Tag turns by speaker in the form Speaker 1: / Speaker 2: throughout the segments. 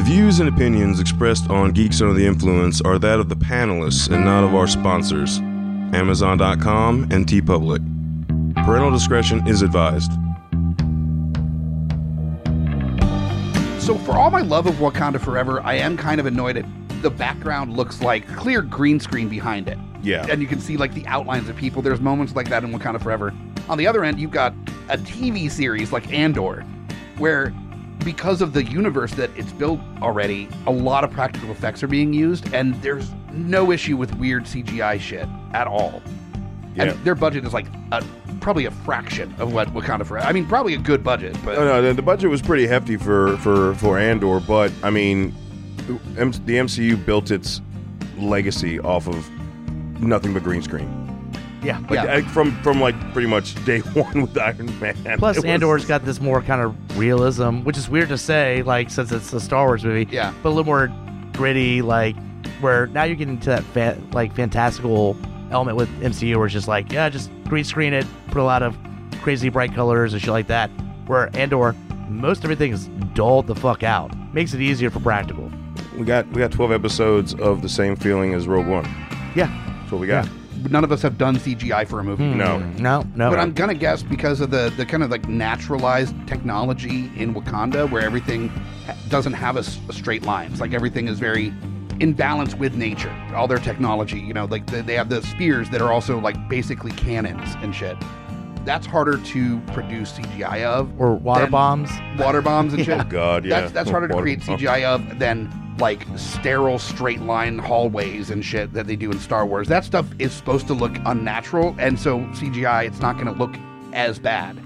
Speaker 1: views and opinions expressed on Geeks Under the Influence are that of the panelists and not of our sponsors, Amazon.com and TeePublic. Parental discretion is advised.
Speaker 2: So for all my love of Wakanda Forever, I am kind of annoyed at the background looks like clear green screen behind it.
Speaker 1: Yeah.
Speaker 2: And you can see like the outlines of people. There's moments like that in Wakanda Forever. On the other end, you've got a TV series like Andor, where because of the universe that it's built already, a lot of practical effects are being used, and there's no issue with weird CGI shit at all.
Speaker 1: Yeah.
Speaker 2: And their budget is like probably a fraction of what Wakanda Forever. I mean, probably a good budget, but
Speaker 1: No, the budget was pretty hefty for Andor, but I mean, the MCU built its legacy off of nothing but green screen.
Speaker 3: Yeah.
Speaker 1: From like pretty much day one with Iron Man.
Speaker 3: Plus, Andor's got this more kind of realism, which is weird to say, like, since it's a Star Wars movie.
Speaker 2: Yeah.
Speaker 3: But a little more gritty, like, where now you're getting to that fantastical element with MCU where it's just like, yeah, just green screen it, put a lot of crazy bright colors and shit like that. Where Andor, most everything is dulled the fuck out. Makes it easier for practical.
Speaker 1: We got 12 episodes of the same feeling as Rogue One.
Speaker 3: Yeah.
Speaker 1: That's what we got.
Speaker 3: Yeah.
Speaker 2: none of us have done CGI for a movie.
Speaker 1: No.
Speaker 2: But I'm gonna guess because of the kind of like naturalized technology in Wakanda, where everything doesn't have a straight line. It's like everything is very in balance with nature. All their technology, you know, like they have the spears that are also like basically cannons and shit. That's harder to produce CGI of.
Speaker 3: Or water bombs.
Speaker 2: Water bombs and
Speaker 3: Yeah.
Speaker 2: shit.
Speaker 1: Oh, God, yeah.
Speaker 2: That's harder to create CGI of than like sterile straight line hallways and shit that they do in Star Wars. That stuff is supposed to look unnatural, and so CGI, it's not going to look as bad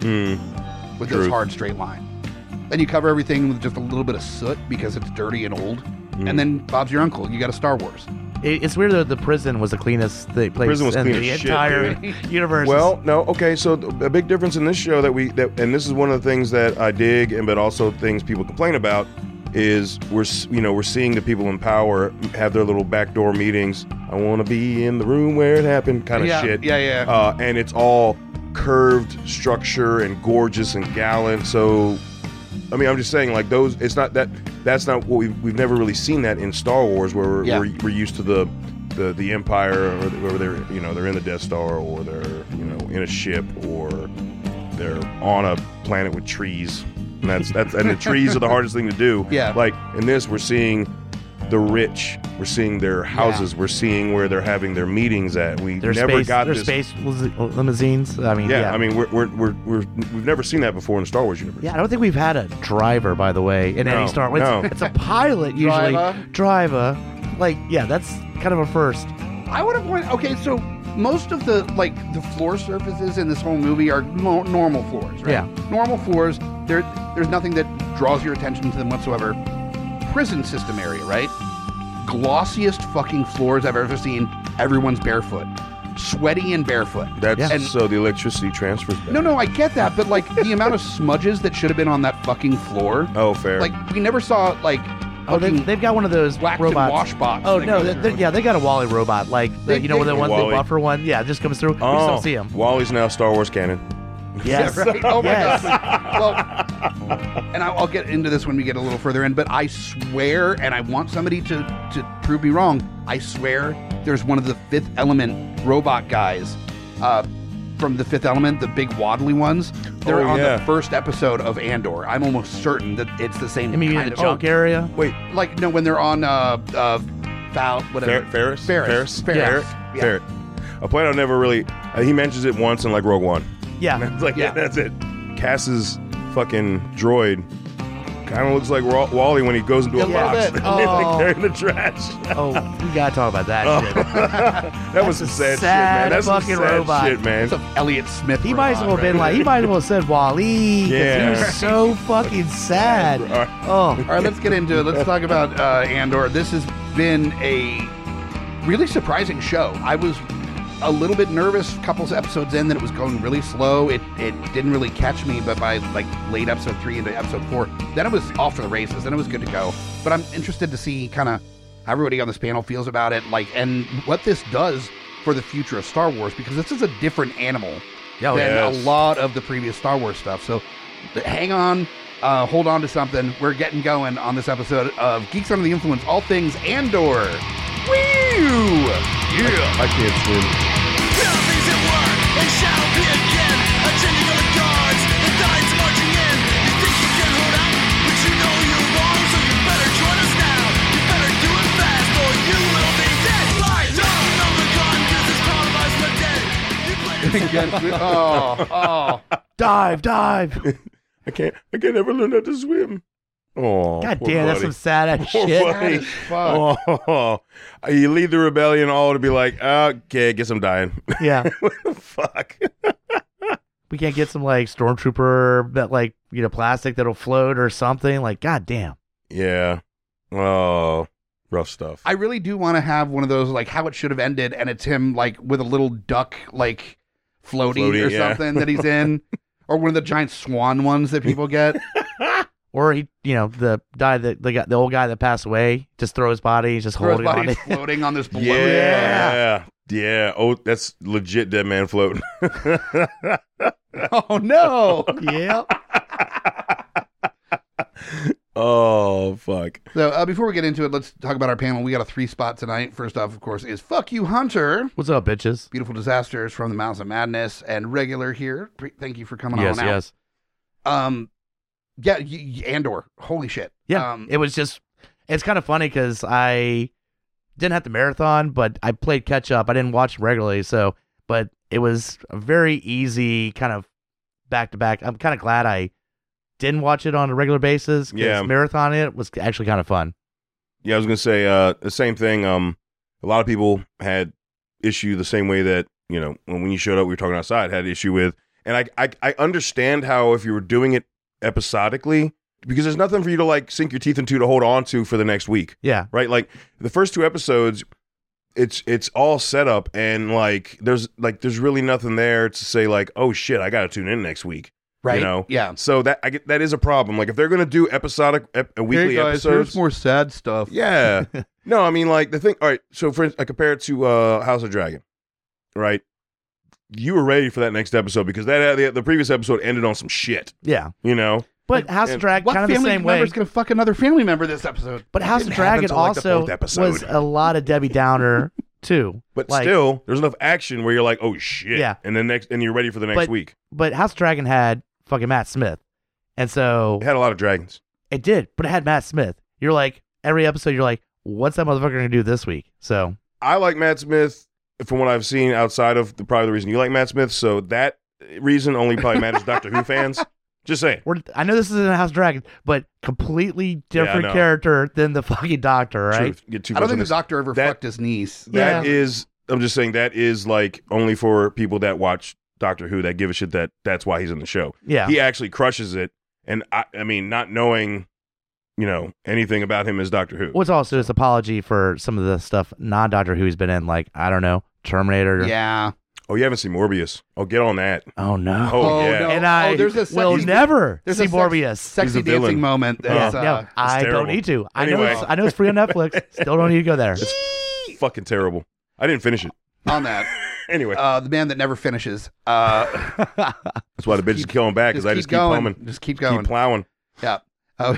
Speaker 2: with this hard straight line. Then you cover everything with just a little bit of soot because it's dirty and old, and then Bob's your uncle. You got a Star Wars.
Speaker 3: It's weird that the prison was the cleanest place
Speaker 1: Prison was
Speaker 3: in
Speaker 1: clean
Speaker 3: the
Speaker 1: as shit,
Speaker 3: entire
Speaker 1: dude.
Speaker 3: universe.
Speaker 1: Well, no, okay. So a big difference in this show and this is one of the things that I dig, but also things people complain about, is we're seeing the people in power have their little backdoor meetings. I want to be in the room where it happened, kind of shit.
Speaker 2: Yeah.
Speaker 1: And it's all curved structure and gorgeous and gallant. So, I mean, I'm just saying, like those. It's not that. That's not what we've never really seen that in Star Wars, where we're used to the Empire, or they're they're in the Death Star, or they're in a ship, or they're on a planet with trees. And that's and the trees are the hardest thing to do.
Speaker 2: Yeah.
Speaker 1: Like in this, we're seeing the rich. We're seeing their houses.
Speaker 2: Yeah.
Speaker 1: We're seeing where they're having their meetings at. We
Speaker 3: their
Speaker 1: never got
Speaker 3: their
Speaker 1: this.
Speaker 3: space limousines. I mean,
Speaker 1: I mean, we've never seen that before in the Star Wars universe.
Speaker 3: Yeah, I don't think we've had a driver, by the way, in any Star Wars.
Speaker 1: No.
Speaker 3: It's a pilot usually. Driver. Like, yeah, that's kind of a first.
Speaker 2: I would have went. Okay, so most of the floor surfaces in this whole movie are normal floors, right?
Speaker 3: Yeah.
Speaker 2: Normal floors. There's nothing that draws your attention to them whatsoever. Prison system area, right? Glossiest fucking floors I've ever seen. Everyone's barefoot, sweaty and barefoot.
Speaker 1: So the electricity transfers better.
Speaker 2: No, I get that, but like the amount of smudges that should have been on that fucking floor.
Speaker 1: Oh, fair.
Speaker 2: Like we never saw like.
Speaker 3: Oh, they've got one of those
Speaker 2: wax
Speaker 3: robots.
Speaker 2: And wash box.
Speaker 3: Oh no, they got a Wally robot, like the one
Speaker 1: Wally.
Speaker 3: the buffer one. Yeah, it just comes through. We just don't see him.
Speaker 1: Wally's now Star Wars canon.
Speaker 3: Yes.
Speaker 2: Yeah, right? Oh my
Speaker 3: Yes.
Speaker 2: God. Well, and I'll get into this when we get a little further in, but I swear, and I want somebody to prove me wrong, I swear there's one of the Fifth Element robot guys from the Fifth Element, the big waddly ones. They're on the first episode of Andor. I'm almost certain that it's the same
Speaker 3: I mean,
Speaker 2: kind
Speaker 3: in the
Speaker 2: of
Speaker 3: junk area.
Speaker 1: Wait,
Speaker 2: like no, when they're on
Speaker 1: Ferris?
Speaker 2: Ferris.
Speaker 3: Yeah.
Speaker 1: Ferret. A planet I never really. He mentions it once in like Rogue One.
Speaker 3: Yeah.
Speaker 1: It's like that's it. Cass's fucking droid kind of looks like Wally when he goes into a box.
Speaker 2: bit.
Speaker 1: And they're like carrying the trash.
Speaker 3: Oh, we gotta talk about that shit.
Speaker 1: That was some sad shit, man. That's some
Speaker 3: fucking
Speaker 1: sad
Speaker 3: robot.
Speaker 1: shit, man.
Speaker 2: It's an Elliott Smith.
Speaker 3: He might as well have been
Speaker 2: robot,
Speaker 3: like, he might as well have said Wally. 'Cause
Speaker 1: Yeah.
Speaker 3: he was so fucking sad. Oh,
Speaker 2: All right, let's get into it. Let's talk about Andor. This has been a really surprising show. I was a little bit nervous a couple of episodes in that it was going really slow. It didn't really catch me, but by like late episode 3 into episode 4, then it was off to the races, then it was good to go. But I'm interested to see kind of how everybody on this panel feels about it, like, and what this does for the future of Star Wars, because this is a different animal than a lot of the previous Star Wars stuff. So hang on, hold on to something. We're getting going on this episode of Geeks Under the Influence, all things Andor. Woo! Yeah.
Speaker 1: I can't swim.
Speaker 4: Things at work and shall be again. Attending on the guards, the tides marching in. You think you can hold out, but you know you're wrong, so you better join us now. You better do it fast, or you will be dead. Right, on the gun, this is compromise the dead. You play
Speaker 3: Dive.
Speaker 1: I can't ever learn how to swim. Oh,
Speaker 3: God damn, that's some sad ass
Speaker 1: Poor
Speaker 3: shit.
Speaker 1: buddy.
Speaker 2: That is fuck.
Speaker 1: Oh, you lead the rebellion all to be like, okay, guess I'm dying.
Speaker 3: Yeah.
Speaker 1: Fuck.
Speaker 3: We can't get some like stormtrooper that like, plastic that'll float or something. Like, god damn.
Speaker 1: Yeah. Oh, rough stuff.
Speaker 2: I really do want to have one of those, like, how it should have ended, and it's him, like, with a little duck, like, floaty or
Speaker 1: yeah.
Speaker 2: something that he's in. Or one of the giant swan ones that people get.
Speaker 3: Or he, the old guy that passed away, just throw his body, he's just
Speaker 2: Or his
Speaker 3: holding on
Speaker 2: body
Speaker 3: it.
Speaker 2: floating on this balloon.
Speaker 1: Yeah. Yeah. Oh, that's legit dead man floating.
Speaker 2: Oh, no.
Speaker 3: Yep.
Speaker 1: Oh, fuck.
Speaker 2: So before we get into it, let's talk about our panel. We got a 3-spot tonight. First off, of course, is Fuck You, Hunter.
Speaker 3: What's up, bitches?
Speaker 2: Beautiful Disasters from the Mouths of Madness, and regular here. Thank you for coming
Speaker 3: Yes,
Speaker 2: on out.
Speaker 3: yes.
Speaker 2: Yeah, Andor. Holy shit.
Speaker 3: Yeah. It was just, it's kind of funny because I didn't have to marathon, but I played catch up. I didn't watch regularly, but it was a very easy kind of back to back. I'm kind of glad I didn't watch it on a regular basis.
Speaker 1: Yeah.
Speaker 3: Marathon it was actually kind of fun.
Speaker 1: Yeah, I was going to say the same thing. A lot of people had issue the same way that, when you showed up, we were talking outside, had issue with. And I understand how if you were doing it episodically, because there's nothing for you to like sink your teeth into to hold on to for the next week.
Speaker 3: Yeah.
Speaker 1: Right? Like the first 2 episodes, it's all set up, and like there's really nothing there to say like, oh shit, I got to tune in next week.
Speaker 2: Right? Yeah.
Speaker 1: So that is a problem. Like if they're going to do episodic weekly episodes,
Speaker 2: here's more sad stuff.
Speaker 1: yeah. No, I mean like the thing. All right. So for instance, I compare it to House of Dragon, right? You were ready for that next episode because the previous episode ended on some shit.
Speaker 3: Yeah. But House of Dragon
Speaker 2: What
Speaker 3: kind of the
Speaker 2: family
Speaker 3: same way.
Speaker 2: member's going to fuck another family member this episode?
Speaker 3: But House of
Speaker 1: didn't happen
Speaker 3: Dragon
Speaker 1: till, like, the
Speaker 3: also
Speaker 1: 4th episode.
Speaker 3: was a lot of Debbie Downer too.
Speaker 1: But
Speaker 3: Like,
Speaker 1: still, there's enough action where you're like, oh shit.
Speaker 3: Yeah.
Speaker 1: And and you're ready for the next week.
Speaker 3: But House of Dragon had fucking Matt Smith. And so
Speaker 1: It had a lot of dragons.
Speaker 3: it did, but it had Matt Smith. You're like, every episode, you're like, what's that motherfucker going to do this week? So
Speaker 1: I like Matt Smith from what I've seen outside of probably the reason you like Matt Smith. So that reason only probably matters to Doctor Who fans. Just saying.
Speaker 3: I know this is in House of Dragon, but completely different
Speaker 1: know.
Speaker 3: character than the fucking Doctor, right?
Speaker 1: Truth. Get too
Speaker 2: I don't
Speaker 1: much
Speaker 2: think
Speaker 1: on
Speaker 2: the
Speaker 1: this.
Speaker 2: doctor ever fucked his niece.
Speaker 1: That
Speaker 3: Yeah.
Speaker 1: is, I'm just saying that is like only for people that watch Doctor Who that give a shit that's why he's in the show.
Speaker 3: Yeah.
Speaker 1: He actually crushes it. And I mean, not knowing, anything about him as Doctor Who.
Speaker 3: What's also his apology for some of the stuff non-Doctor Who he's been in, like, I don't know, Terminator.
Speaker 2: Yeah.
Speaker 1: Oh, you haven't seen Morbius. Oh, get on that.
Speaker 3: Oh, no.
Speaker 1: Oh, yeah.
Speaker 2: no.
Speaker 3: And I
Speaker 2: there's a
Speaker 3: will
Speaker 2: sexy-
Speaker 3: never
Speaker 2: there's
Speaker 3: see
Speaker 2: a
Speaker 3: Morbius.
Speaker 1: He's
Speaker 2: Sexy
Speaker 1: a villain.
Speaker 2: dancing moment.
Speaker 3: Yeah,
Speaker 2: That's,
Speaker 3: no, I
Speaker 1: terrible.
Speaker 3: don't need to.
Speaker 1: Anyway.
Speaker 3: I know it's free on Netflix. Still don't need to go there.
Speaker 1: Fucking terrible. I didn't finish it.
Speaker 2: on that.
Speaker 1: Anyway,
Speaker 2: The man that never finishes.
Speaker 1: that's why the bitches kill him back because I just keep
Speaker 2: going.
Speaker 1: pumping.
Speaker 2: Just keep going.
Speaker 1: Keep plowing.
Speaker 2: Yeah. Oh.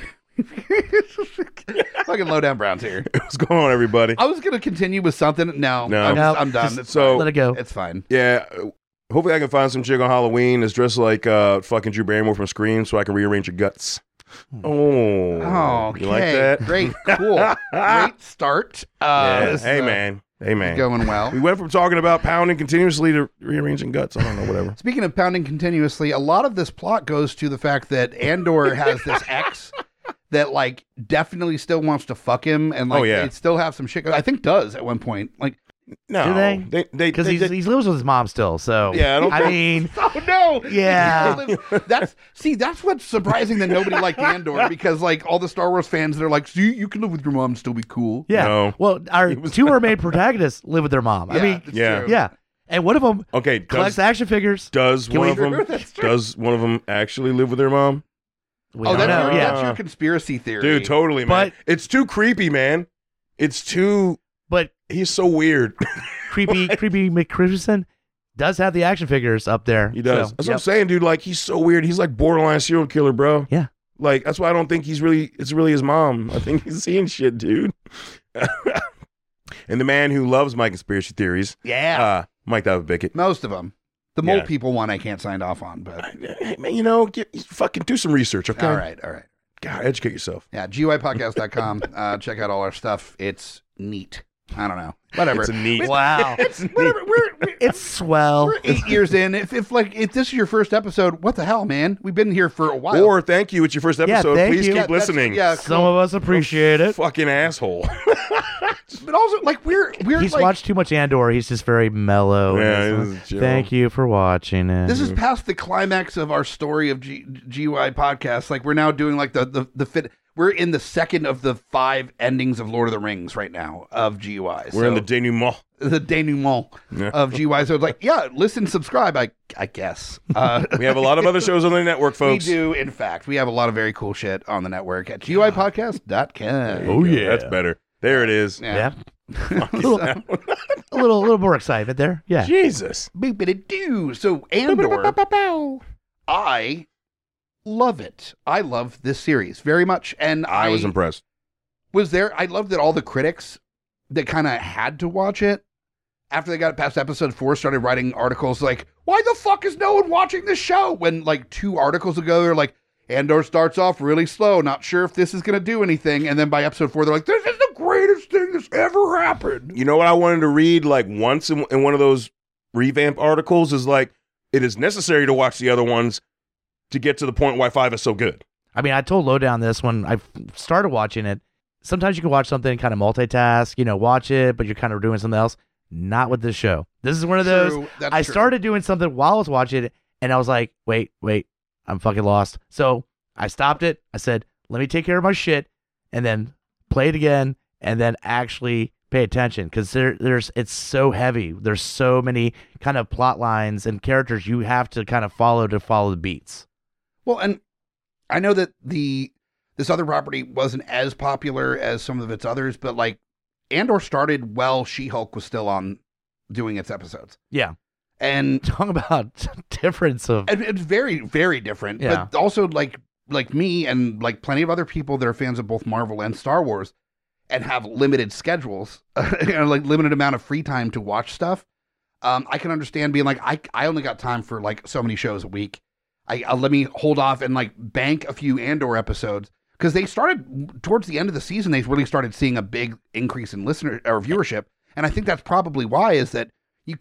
Speaker 2: Fucking low down Browns here.
Speaker 1: What's going on, everybody?
Speaker 2: I was gonna continue with something. No,
Speaker 1: No.
Speaker 2: I'm done.
Speaker 1: Just-
Speaker 2: It's
Speaker 1: so-
Speaker 2: fine.
Speaker 3: Let it go.
Speaker 2: It's fine.
Speaker 1: Yeah, hopefully I can find some chick on Halloween that's dressed like fucking Drew Barrymore from Scream so I can rearrange your guts. Oh,
Speaker 2: Okay.
Speaker 1: you like that?
Speaker 2: Great. Cool. Great start.
Speaker 1: Yeah.
Speaker 2: This is,
Speaker 1: Hey, man. Hey, man.
Speaker 2: Going well.
Speaker 1: We went from talking about pounding continuously to rearranging guts. I don't know, whatever.
Speaker 2: Speaking of pounding continuously, a lot of this plot goes to the fact that Andor has this ex that like definitely still wants to fuck him, and like
Speaker 1: Oh, yeah.
Speaker 2: they still have some shit. I think does at one point. Like,
Speaker 1: No.
Speaker 3: Do they? Because he lives with his mom still. So
Speaker 1: Yeah, I don't
Speaker 3: I
Speaker 1: think-
Speaker 3: mean,
Speaker 2: oh no,
Speaker 3: Yeah.
Speaker 2: that's what's surprising that nobody liked Andor, because like all the Star Wars fans that are like, see, you can live with your mom and still be cool.
Speaker 3: yeah.
Speaker 1: No.
Speaker 3: Well, our two of our main protagonists live with their mom. I mean,
Speaker 2: that's
Speaker 1: yeah.
Speaker 2: true.
Speaker 3: yeah. And one of them
Speaker 1: Okay,
Speaker 3: collects action figures.
Speaker 1: does
Speaker 3: Can
Speaker 1: one
Speaker 3: we-
Speaker 1: of them
Speaker 2: That's true.
Speaker 1: does one of them actually live with their mom?
Speaker 3: We
Speaker 2: Oh,
Speaker 3: don't
Speaker 2: that's,
Speaker 3: know.
Speaker 2: your,
Speaker 3: Yeah.
Speaker 2: that's your conspiracy theory,
Speaker 1: Dude, totally, man.
Speaker 3: But-
Speaker 1: It's too creepy, man. It's too.
Speaker 3: But
Speaker 1: He's so weird.
Speaker 3: creepy McChristen does have the action figures up there.
Speaker 1: He does.
Speaker 3: So,
Speaker 1: That's what I'm saying, dude. Like, he's so weird. He's like borderline serial killer, bro.
Speaker 3: Yeah.
Speaker 1: Like, that's why I don't think it's really his mom. I think he's seeing shit, dude. And the man who loves my conspiracy theories.
Speaker 2: Yeah.
Speaker 1: Mike David Bickett.
Speaker 2: Most of them. The mole people one I can't sign off on, but.
Speaker 1: Hey, man, fucking do some research, okay?
Speaker 2: All right.
Speaker 1: God, educate yourself.
Speaker 2: Yeah, GUIPodcast.com. Check out all our stuff. It's neat. I don't know. Whatever.
Speaker 1: It's a neat.
Speaker 3: Wow.
Speaker 2: Whatever.
Speaker 3: It's swell.
Speaker 2: We're 8 years in. If this is your first episode, what the hell, man? We've been here for a while.
Speaker 1: Or thank you. It's your first episode.
Speaker 3: thank
Speaker 1: Please
Speaker 3: you.
Speaker 1: keep listening.
Speaker 2: Yeah,
Speaker 3: Some of us appreciate it.
Speaker 1: Fucking asshole.
Speaker 2: but also like we're
Speaker 3: He's
Speaker 2: like,
Speaker 3: watched too much Andor. He's just very mellow.
Speaker 1: Yeah, he's chill.
Speaker 3: Thank you for watching it.
Speaker 2: this is past the climax of our story of GUI podcast. Like we're now doing like the fit. We're in the second of the 5 endings of Lord of the Rings right now of GUI.
Speaker 1: We're in the denouement.
Speaker 2: The denouement of GUI. So it's like, yeah, listen, subscribe. I guess.
Speaker 1: We have a lot of other shows on the network, folks.
Speaker 2: We do, in fact. We have a lot of very cool shit on the network at GUIPodcast.com.
Speaker 1: Oh, yeah. That's better. There it is.
Speaker 3: Yeah. a little more excitement there. Yeah.
Speaker 1: Jesus.
Speaker 2: Boop-a-da-doo. So Andor, I love it. I love this series very much. And
Speaker 1: I was impressed.
Speaker 2: I love that all the critics that kind of had to watch it after they got past episode 4 started writing articles like, why the fuck is no one watching this show? When like 2 articles ago, they're like, Andor starts off really slow, not sure if this is going to do anything. And then by episode 4, they're like, this is the greatest thing that's ever happened.
Speaker 1: You know what I wanted to read like once in one of those revamp articles is like, it is necessary to watch the other ones to get to the point why 5 is so good.
Speaker 3: I mean, I told Lowdown this when I started watching it. Sometimes you can watch something and kind of multitask, watch it, but you're kind of doing something else. Not with this show. This is one of those. I started doing something while I was watching it, and I was like, wait, I'm fucking lost. So I stopped it. I said, let me take care of my shit, and then play it again, and then actually pay attention, because it's so heavy. There's so many kind of plot lines and characters you have to kind of follow the beats.
Speaker 2: Well, and I know that this other property wasn't as popular as some of its others, but like Andor started while She-Hulk was still on doing its episodes.
Speaker 3: Yeah.
Speaker 2: And
Speaker 3: talk about difference of...
Speaker 2: It's very, very different.
Speaker 3: Yeah.
Speaker 2: But also like me and like plenty of other people that are fans of both Marvel and Star Wars and have limited schedules, like limited amount of free time to watch stuff. I can understand being like, I only got time for like so many shows a week. Let me hold off and like bank a few Andor episodes, because they started towards the end of the season. They really started seeing a big increase in listener or viewership. And I think that's probably why is that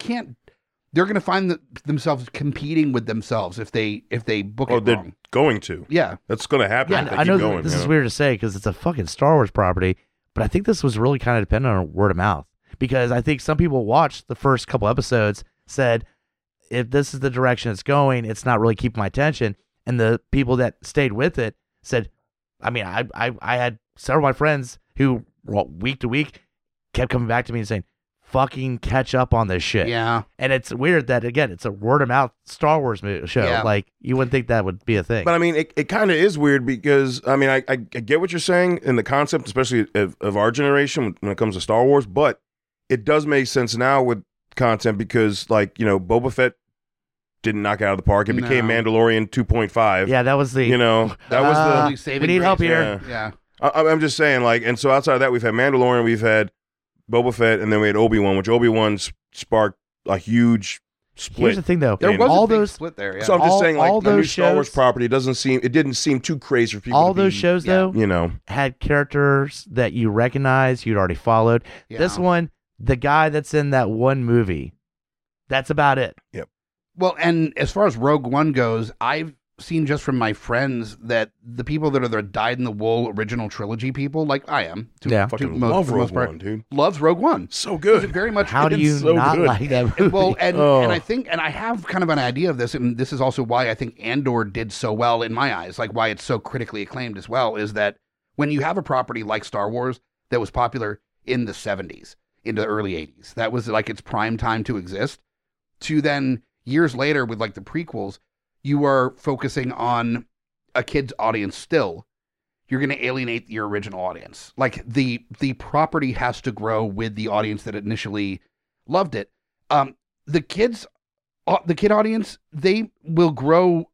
Speaker 2: they're going to find themselves competing with themselves if they book it wrong.
Speaker 1: They're going to.
Speaker 2: Yeah.
Speaker 1: That's going to happen.
Speaker 3: Yeah, I know this is weird to say because it's a fucking Star Wars property, but I think this was really kind of dependent on word of mouth, because I think some people watched the first couple episodes, said, if this is the direction it's going, it's not really keeping my attention. And the people that stayed with it said, I mean, I had several of my friends who week to week kept coming back to me and saying, fucking catch up on this shit.
Speaker 2: Yeah.
Speaker 3: And it's weird that, again, it's a word of mouth Star Wars show.
Speaker 2: Yeah.
Speaker 3: Like, you wouldn't think that would be a thing.
Speaker 1: But I mean, it kind of is weird because, I mean, I get what you're saying in the concept, especially of our generation when it comes to Star Wars, but it does make sense now with content because, like, Boba Fett didn't knock it out of the park. It became Mandalorian 2.5.
Speaker 3: Yeah, that was the...
Speaker 1: that was
Speaker 3: we need help here.
Speaker 2: Yeah.
Speaker 1: I'm just saying, like, and so outside of that, we've had Mandalorian, we've had Boba Fett, and then we had Obi-Wan, which Obi-Wan sparked a huge split.
Speaker 3: Here's the thing, though.
Speaker 2: There was
Speaker 3: all
Speaker 2: a big
Speaker 3: those
Speaker 2: split there, yeah.
Speaker 1: So I'm just saying, like,
Speaker 3: all
Speaker 1: the new
Speaker 3: those
Speaker 1: Star Wars
Speaker 3: shows-
Speaker 1: property it didn't seem too crazy for people
Speaker 3: all
Speaker 1: to
Speaker 3: those
Speaker 1: be,
Speaker 3: shows, though, had characters that you recognize, you'd already followed.
Speaker 2: Yeah.
Speaker 3: This one, the guy that's in that one movie, that's about it.
Speaker 1: Yep.
Speaker 2: Well, and as far as Rogue One goes, I've seen just from my friends that the people that are the dyed-in-the-wool original trilogy people, like I am,
Speaker 1: fucking love Rogue One, dude.
Speaker 2: Loves Rogue One.
Speaker 1: So good.
Speaker 2: It's very much.
Speaker 3: How do you
Speaker 1: so
Speaker 3: not
Speaker 1: good.
Speaker 3: like that movie?
Speaker 2: Well, and I think, and I have kind of an idea of this, and this is also why I think Andor did so well in my eyes, like why it's so critically acclaimed as well, is that when you have a property like Star Wars that was popular in the 70s, into the early 80s, that was like its prime time to exist, to then years later with like the prequels, you are focusing on a kid's audience still. You're going to alienate your original audience. Like the property has to grow with the audience that initially loved it. The kid audience, they will grow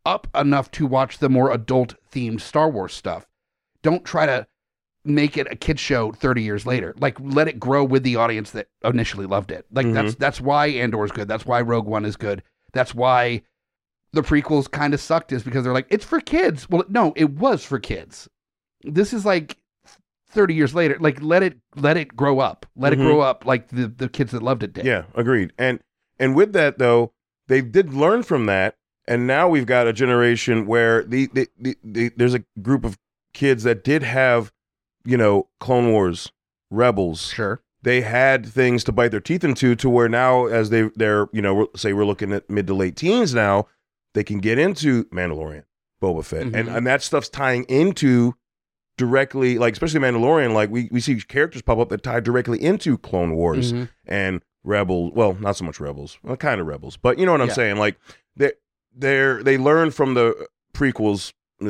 Speaker 2: up enough to watch the more adult themed Star Wars stuff. Don't try to make it a kid's show 30 years later. Like, let it grow with the audience that initially loved it. Like, that's why Andor is good. That's why Rogue One is good. That's why the prequels kind of sucked, is because they're like, it's for kids. Well, no, it was for kids. This is like 30 years later. Like, let it grow up. Let it grow up like the kids that loved it did.
Speaker 1: Yeah, agreed. And with that, though, they did learn from that. And now we've got a generation where there's a group of kids that did have, Clone Wars, Rebels.
Speaker 2: Sure.
Speaker 1: They had things to bite their teeth into, to where now, as they're say we're looking at mid to late teens now, they can get into Mandalorian, Boba Fett, and that stuff's tying into directly, like, especially Mandalorian, like we see characters pop up that tie directly into Clone Wars and Rebels. Well, not so much Rebels, well, kind of Rebels, but you know what I'm saying. Like they learned from the prequels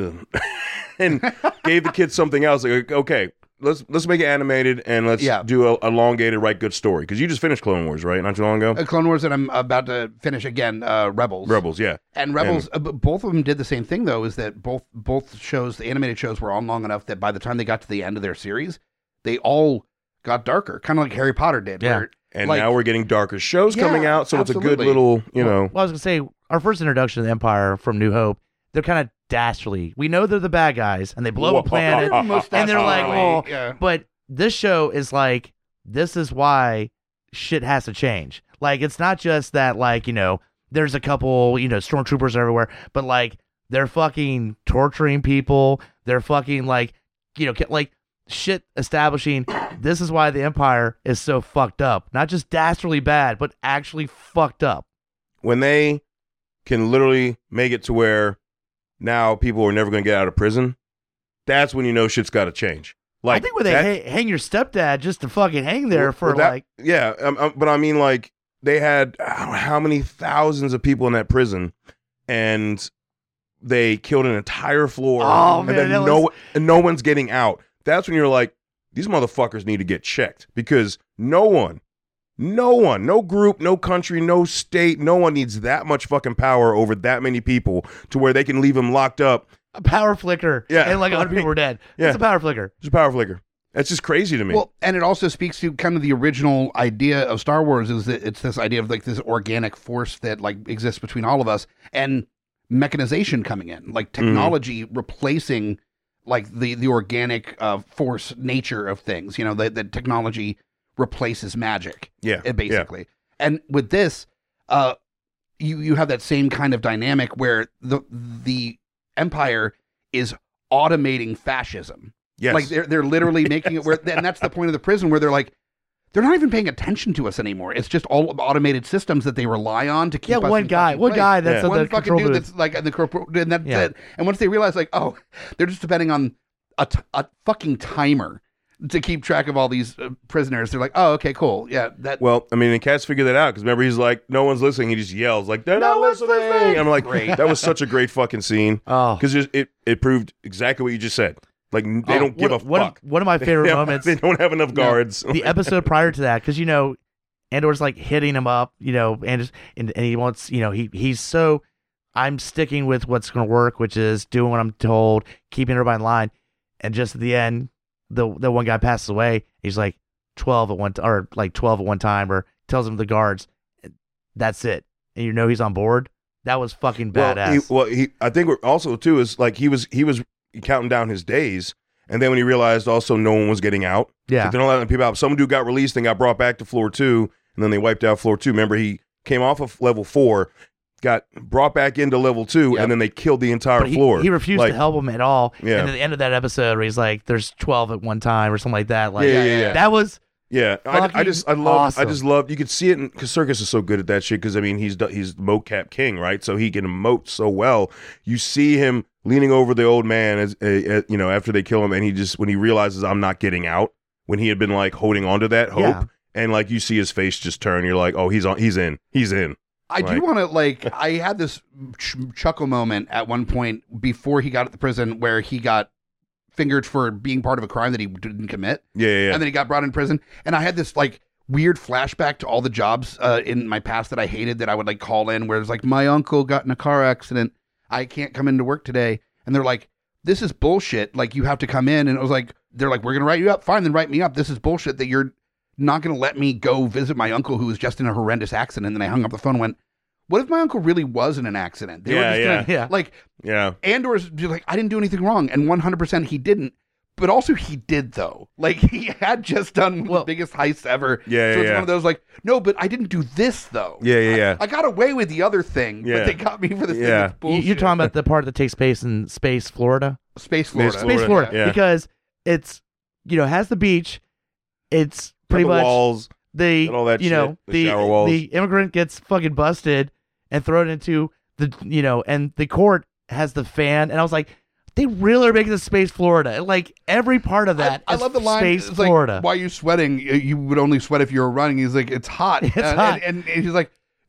Speaker 1: and gave the kids something else. Like, okay, let's make it animated and let's do a elongated, good story. Because you just finished Clone Wars, right? Not too long ago.
Speaker 2: Clone Wars, and I'm about to finish again. Rebels.
Speaker 1: Rebels, yeah.
Speaker 2: And Rebels, both of them did the same thing, though. Is that both shows, the animated shows, were on long enough that by the time they got to the end of their series, they all got darker, kind of like Harry Potter did.
Speaker 1: Yeah. And now we're getting darker shows coming out, so
Speaker 2: absolutely.
Speaker 1: It's a good little,
Speaker 3: Well, I was gonna say, our first introduction to the Empire from New Hope, they're kind of dastardly. We know they're the bad guys, and they blow up a planet, and they're like, but this show is like, this is why shit has to change. Like, it's not just that, like, there's a couple, stormtroopers everywhere, but like, they're fucking torturing people. They're fucking like shit establishing. This is why the Empire is so fucked up. Not just dastardly bad, but actually fucked up.
Speaker 1: When they can literally make it to where now people are never going to get out of prison, that's when shit's got to change. Like,
Speaker 3: I think when they hang your stepdad just to fucking hang there for
Speaker 1: but I mean, like, they had how many thousands of people in that prison, and they killed an entire floor, and then no one's getting out. That's when you're like, these motherfuckers need to get checked, because no one, no group, no country, no state, no one needs that much fucking power over that many people to where they can leave them locked up.
Speaker 3: A power flicker.
Speaker 1: Yeah.
Speaker 3: And like 100 people were dead.
Speaker 1: Yeah.
Speaker 3: It's a power flicker.
Speaker 1: It's a power flicker. That's just crazy to me.
Speaker 2: Well, and it also speaks to kind of the original idea of Star Wars, is that it's this idea of like this organic force that like exists between all of us, and mechanization coming in, like technology replacing like the organic force nature of things. That technology replaces magic.
Speaker 1: Yeah.
Speaker 2: Basically.
Speaker 1: Yeah.
Speaker 2: And with this, you have that same kind of dynamic where the Empire is automating fascism.
Speaker 1: Yes.
Speaker 2: Like they're literally making it where, and that's the point of the prison, where they're like, they're not even paying attention to us anymore. It's just all automated systems that they rely on to keep us
Speaker 3: one guy that's
Speaker 2: one
Speaker 3: the
Speaker 2: fucking dude
Speaker 3: booth.
Speaker 2: that's like the corporate, and that's it. And once they realize, like, oh, they're just depending on a fucking timer to keep track of all these prisoners, they're like, oh, okay, cool, yeah.
Speaker 1: Well, I mean, and Cass figured that out, because remember, he's like, no one's listening. He just yells like, they're not listening. I'm like, great. That was such a great fucking scene.
Speaker 3: Oh,
Speaker 1: because it proved exactly what you just said. Like, they don't give a fuck.
Speaker 3: One of my favorite moments.
Speaker 1: They don't have enough guards.
Speaker 3: The episode prior to that, because Andor's like hitting him up, and he wants, he's so, I'm sticking with what's going to work, which is doing what I'm told, keeping everybody in line, and just at the end, the one guy passes away. He's like 12 at one time, or tells him the guards, that's it, and he's on board. That was fucking badass.
Speaker 1: I think we're also too is like he was counting down his days, and then when he realized also no one was getting out,
Speaker 3: yeah,
Speaker 1: like they're not letting people out. Some dude got released and got brought back to floor 2, and then they wiped out floor 2. Remember, he came off of level 4, got brought back into level 2, and then they killed the entire floor.
Speaker 3: He refused to help him at all.
Speaker 1: Yeah.
Speaker 3: And at the end of that episode, where he's like, "There's 12 at one time," or something like that. Like,
Speaker 1: yeah.
Speaker 3: That was.
Speaker 1: Yeah, I just
Speaker 3: awesome.
Speaker 1: love. You could see it because Circus is so good at that shit. Because I mean, he's mocap king, right? So he can emote so well. You see him leaning over the old man as after they kill him, and when he realizes I'm not getting out, when he had been like holding on to that hope, and like you see his face just turn. You're like, oh, he's in.
Speaker 2: I do want to I had this chuckle moment at one point before he got at the prison where he got fingered for being part of a crime that he didn't commit.
Speaker 1: Yeah.
Speaker 2: And then he got brought in prison. And I had this like weird flashback to all the jobs in my past that I hated, that I would like call in, where it's like, my uncle got in a car accident. I can't come into work today. And they're like, this is bullshit. Like, you have to come in. And it was like, they're like, we're going to write you up. Fine, then write me up. This is bullshit that you're not going to let me go visit my uncle who was just in a horrendous accident. And then I hung up the phone and went, what if my uncle really was in an accident? They were just gonna, like, Andor's like, I didn't do anything wrong. And 100% he didn't. But also he did, though. Like, he had just done the biggest heist ever. So it's one of those like, no, but I didn't do this, though. I got away with the other thing, but they got me for the thing that's bullshit.
Speaker 3: You're talking about the part that takes place in Space, Florida?
Speaker 2: Space, Florida.
Speaker 3: Space, Florida.
Speaker 1: Yeah.
Speaker 3: Because it's, has the beach. It's pretty
Speaker 1: the
Speaker 3: much
Speaker 1: walls
Speaker 3: the,
Speaker 1: and all that shit, the shower walls.
Speaker 3: The immigrant gets fucking busted and thrown into the, and the court has the fan. And I was like, they really are making the Space Florida. Like, every part of that
Speaker 2: I
Speaker 3: is
Speaker 2: love the line.
Speaker 3: Space
Speaker 2: It's
Speaker 3: Florida.
Speaker 2: like, why are you sweating? You would only sweat if you were running. He's like, it's hot.
Speaker 3: It's hot.
Speaker 2: And he's like,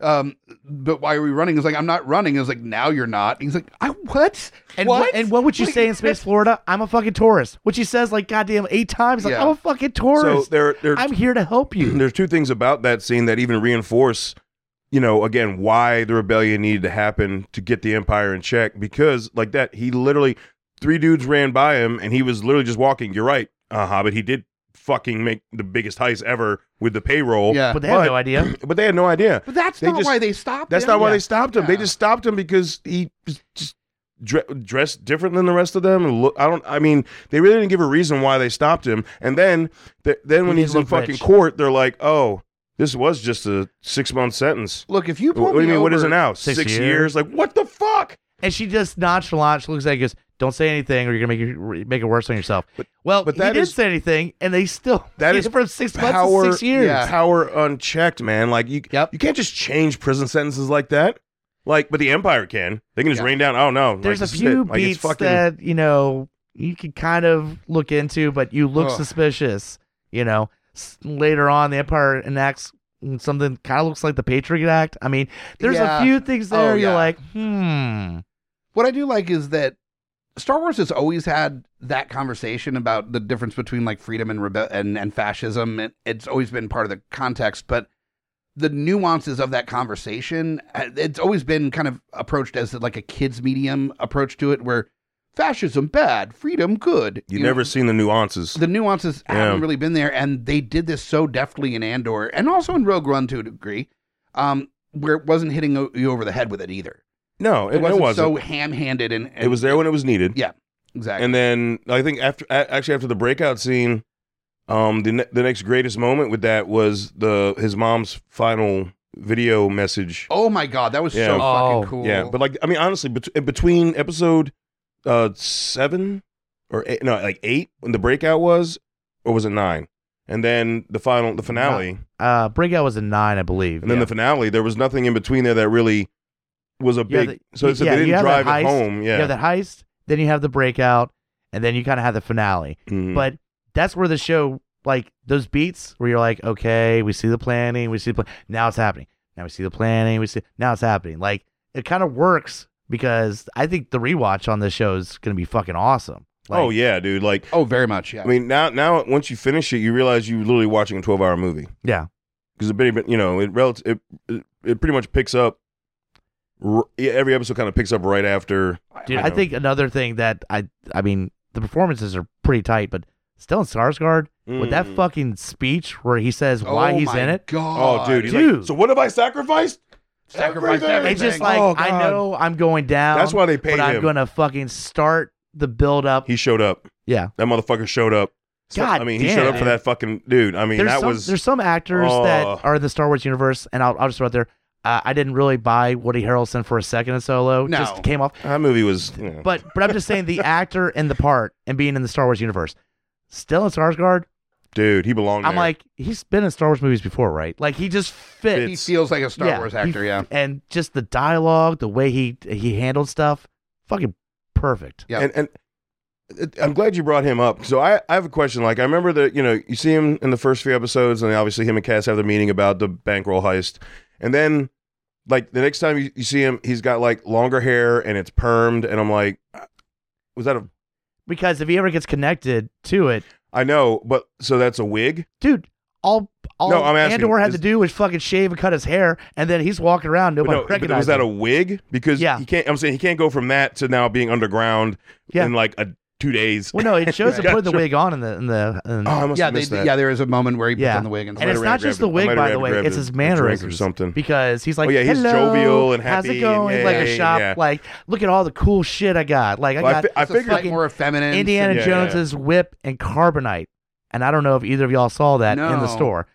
Speaker 2: but why are we running? He's like, I'm not running. He's like, now you're not. He's like, what?
Speaker 3: And
Speaker 2: what?
Speaker 3: What would you say in Space Florida? I'm a fucking tourist. Which he says like goddamn 8 times. Like, I'm a fucking tourist.
Speaker 1: So
Speaker 3: I'm here to help you.
Speaker 1: There's 2 things about that scene that even reinforce, again, why the rebellion needed to happen to get the Empire in check. Because like that, he literally 3 dudes ran by him and he was literally just walking. You're right, Hobbit. He did fucking make the biggest heist ever with the payroll.
Speaker 2: Yeah.
Speaker 3: But they had no idea.
Speaker 1: But they had no idea.
Speaker 2: But that's not why they stopped him.
Speaker 1: That's not why they stopped him. They just stopped him because he just dressed different than the rest of them. And they really didn't give a reason why they stopped him. And then when he's in fucking court, they're like, oh, this was just a 6-month sentence.
Speaker 2: Look, if you
Speaker 1: what do you mean? What is it now?
Speaker 3: 6
Speaker 1: years? Like, what the fuck?
Speaker 3: And she just nonchalant. She looks at it and goes, don't say anything or you're going to make it worse on yourself. But he didn't say anything, and they still
Speaker 1: that is
Speaker 3: from 6 months to 6 years.
Speaker 1: Yeah. Power unchecked, man. Like, you can't just change prison sentences like that. Like, but the Empire can. They can just rain down. Oh, no.
Speaker 3: There's a few beats that, you can kind of look into, but you look suspicious. Later on, the Empire enacts something kind of looks like the Patriot Act. I mean, there's a few things there you're like,
Speaker 2: What I do like is that Star Wars has always had that conversation about the difference between like freedom and fascism. It's always been part of the context, but the nuances of that conversation, it's always been kind of approached as like a kid's medium approach to it, where fascism bad, freedom good.
Speaker 1: You've never seen the nuances.
Speaker 2: The nuances haven't really been there, and they did this so deftly in Andor, and also in Rogue One to a degree, where it wasn't hitting you over the head with it either.
Speaker 1: No, it wasn't
Speaker 2: so ham-handed, and
Speaker 1: it was there when it was needed.
Speaker 2: Yeah, exactly.
Speaker 1: And then I think after the breakout scene, the next greatest moment with that was his mom's final video message.
Speaker 2: Oh my god, that was so fucking cool.
Speaker 1: Yeah, but like, I mean, honestly, between episode 7 or 8, no, like 8 when the breakout was, or was it 9? And then the finale.
Speaker 3: Breakout was a 9, I believe.
Speaker 1: And then the finale, there was nothing in between there that really was a big. So they didn't drive it home. Yeah,
Speaker 3: you have the heist, then you have the breakout, and then you kind of have the finale.
Speaker 1: Mm-hmm.
Speaker 3: But that's where the show, like those beats, where you're like, okay, we see the planning, now it's happening. Now we see the planning, now it's happening. Like, it kind of works because I think the rewatch on this show is going to be fucking awesome. Like,
Speaker 1: oh yeah, dude. Like,
Speaker 2: very much. Yeah.
Speaker 1: I mean, now once you finish it, you realize you're literally watching a 12-hour movie.
Speaker 3: Yeah.
Speaker 1: Because it pretty much picks up. Every episode kind of picks up right after.
Speaker 3: Dude, I think another thing that I mean, the performances are pretty tight, but Stellan Skarsgård with that fucking speech where he says why he's in it.
Speaker 2: God.
Speaker 1: Oh, dude. He's like, so what have I sacrificed?
Speaker 2: Sacrificed everything.
Speaker 3: It's just like, I know I'm going down.
Speaker 1: That's why they paid him.
Speaker 3: I'm going to fucking start the build up.
Speaker 1: He showed up.
Speaker 3: Yeah.
Speaker 1: That motherfucker showed up.
Speaker 3: God,
Speaker 1: he showed up for that fucking dude. I mean,
Speaker 3: there's some actors that are in the Star Wars universe, and I'll just throw it there. I didn't really buy Woody Harrelson for a second in Solo.
Speaker 2: No.
Speaker 3: Just came off.
Speaker 1: That movie was.
Speaker 3: But I'm just saying the actor and the part and being in the Star Wars universe. Stellan Skarsgård.
Speaker 1: Dude, he belonged there.
Speaker 3: I'm like, he's been in Star Wars movies before, right? Like, he just fits.
Speaker 2: He feels like a Star Wars actor, yeah.
Speaker 3: And just the dialogue, the way he handled stuff, fucking perfect.
Speaker 2: Yeah.
Speaker 1: And I'm glad you brought him up. So I have a question. Like, I remember that, you see him in the first few episodes, and obviously him and Cass have their meeting about the bankroll heist. And then, like, the next time you see him, he's got, like, longer hair, and it's permed, and I'm like, was that a...
Speaker 3: Because if he ever gets connected to it...
Speaker 1: I know, but, so that's a wig?
Speaker 3: Dude, all
Speaker 1: No, I'm asking,
Speaker 3: Andor had to do was fucking shave and cut his hair, and then he's walking around. Nobody
Speaker 1: but
Speaker 3: recognized
Speaker 1: was that
Speaker 3: him.
Speaker 1: a wig? Because
Speaker 3: Yeah.
Speaker 1: he can't. I'm saying he can't go from that to now being underground
Speaker 3: Yeah.
Speaker 1: in like 2 days.
Speaker 3: Well, no, it shows him putting the wig on in the.
Speaker 1: Oh, I must
Speaker 2: Yeah,
Speaker 1: have missed that.
Speaker 2: there is a moment where he puts
Speaker 3: Yeah.
Speaker 2: on the wig and
Speaker 3: And it's not just the wig, by the way. It's his mannerisms
Speaker 1: or something.
Speaker 3: because he's like,
Speaker 1: Oh, yeah, he's
Speaker 3: hello,
Speaker 1: jovial and
Speaker 3: how's
Speaker 1: happy
Speaker 3: it going?
Speaker 1: and-
Speaker 3: Like
Speaker 1: yeah,
Speaker 3: a shop,
Speaker 1: yeah.
Speaker 3: like look at all the cool shit I got. Like
Speaker 1: Well,
Speaker 3: I got
Speaker 1: I
Speaker 2: It's
Speaker 1: figured
Speaker 2: like more effeminate.
Speaker 3: Indiana
Speaker 1: Yeah,
Speaker 3: Jones's whip and carbonite, and I don't know if either of y'all saw that in the
Speaker 2: No.
Speaker 3: store.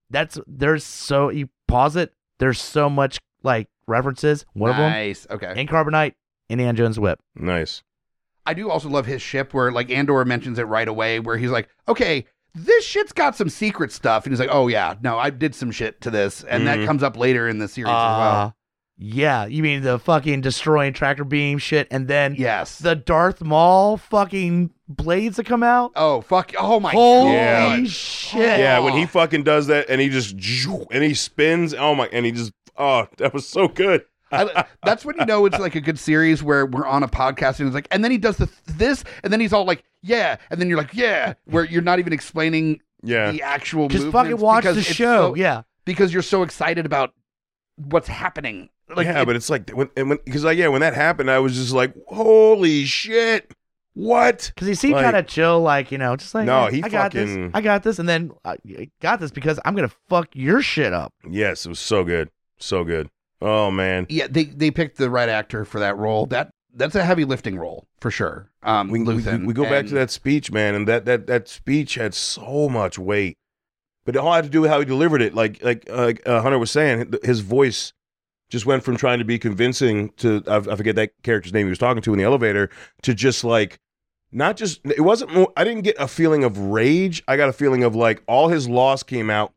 Speaker 3: You pause it. There's so much like references. One of them
Speaker 2: Nice. Okay.
Speaker 3: in carbonite, Indiana Jones whip.
Speaker 1: nice.
Speaker 2: I do also love his ship where like Andor mentions it right away where he's like, okay, this shit's got some secret stuff. And he's like, oh yeah, no, I did some shit to this. And that comes up later in the series as well.
Speaker 3: Yeah, you mean the fucking destroying tractor beam shit, and then
Speaker 2: Yes.
Speaker 3: the Darth Maul fucking blades that come out.
Speaker 2: Oh, fuck. Oh my
Speaker 3: Holy
Speaker 2: God.
Speaker 3: shit!
Speaker 1: Yeah, when he fucking does that and he just and he spins. Oh my! And he just that was so good.
Speaker 2: That's when you know it's like a good series where we're on a podcast and it's like, and then he does this, and then he's all like, yeah, and then you're like, yeah, where you're not even explaining
Speaker 1: Yeah.
Speaker 2: the actual
Speaker 3: Just
Speaker 2: movements
Speaker 3: fucking watch
Speaker 2: because
Speaker 3: the
Speaker 2: it's
Speaker 3: show.
Speaker 2: so-
Speaker 3: Yeah,
Speaker 2: because you're so excited about what's happening. Like,
Speaker 1: yeah, but it's like when that happened, I was just like, holy shit! What?
Speaker 3: because he seemed
Speaker 1: Like-
Speaker 3: kind of chill, like just like
Speaker 1: No,
Speaker 3: "Hey,
Speaker 1: he
Speaker 3: I got
Speaker 1: fucking-
Speaker 3: this, I got this, and then I got this because I'm gonna fuck your shit up.
Speaker 1: Yes, it was so good, so good. Oh man,
Speaker 2: yeah, they picked the right actor for that role. That's a heavy lifting role for sure.
Speaker 1: we
Speaker 2: Luthen.
Speaker 1: go back to
Speaker 2: And-
Speaker 1: that speech, man, and that speech had so much weight, but it all had to do with how he delivered it. Like Hunter was saying, his voice just went from trying to be convincing to I forget that character's name he was talking to in the elevator to just like not just it wasn't more. I didn't get a feeling of rage. I got a feeling of like all his loss came out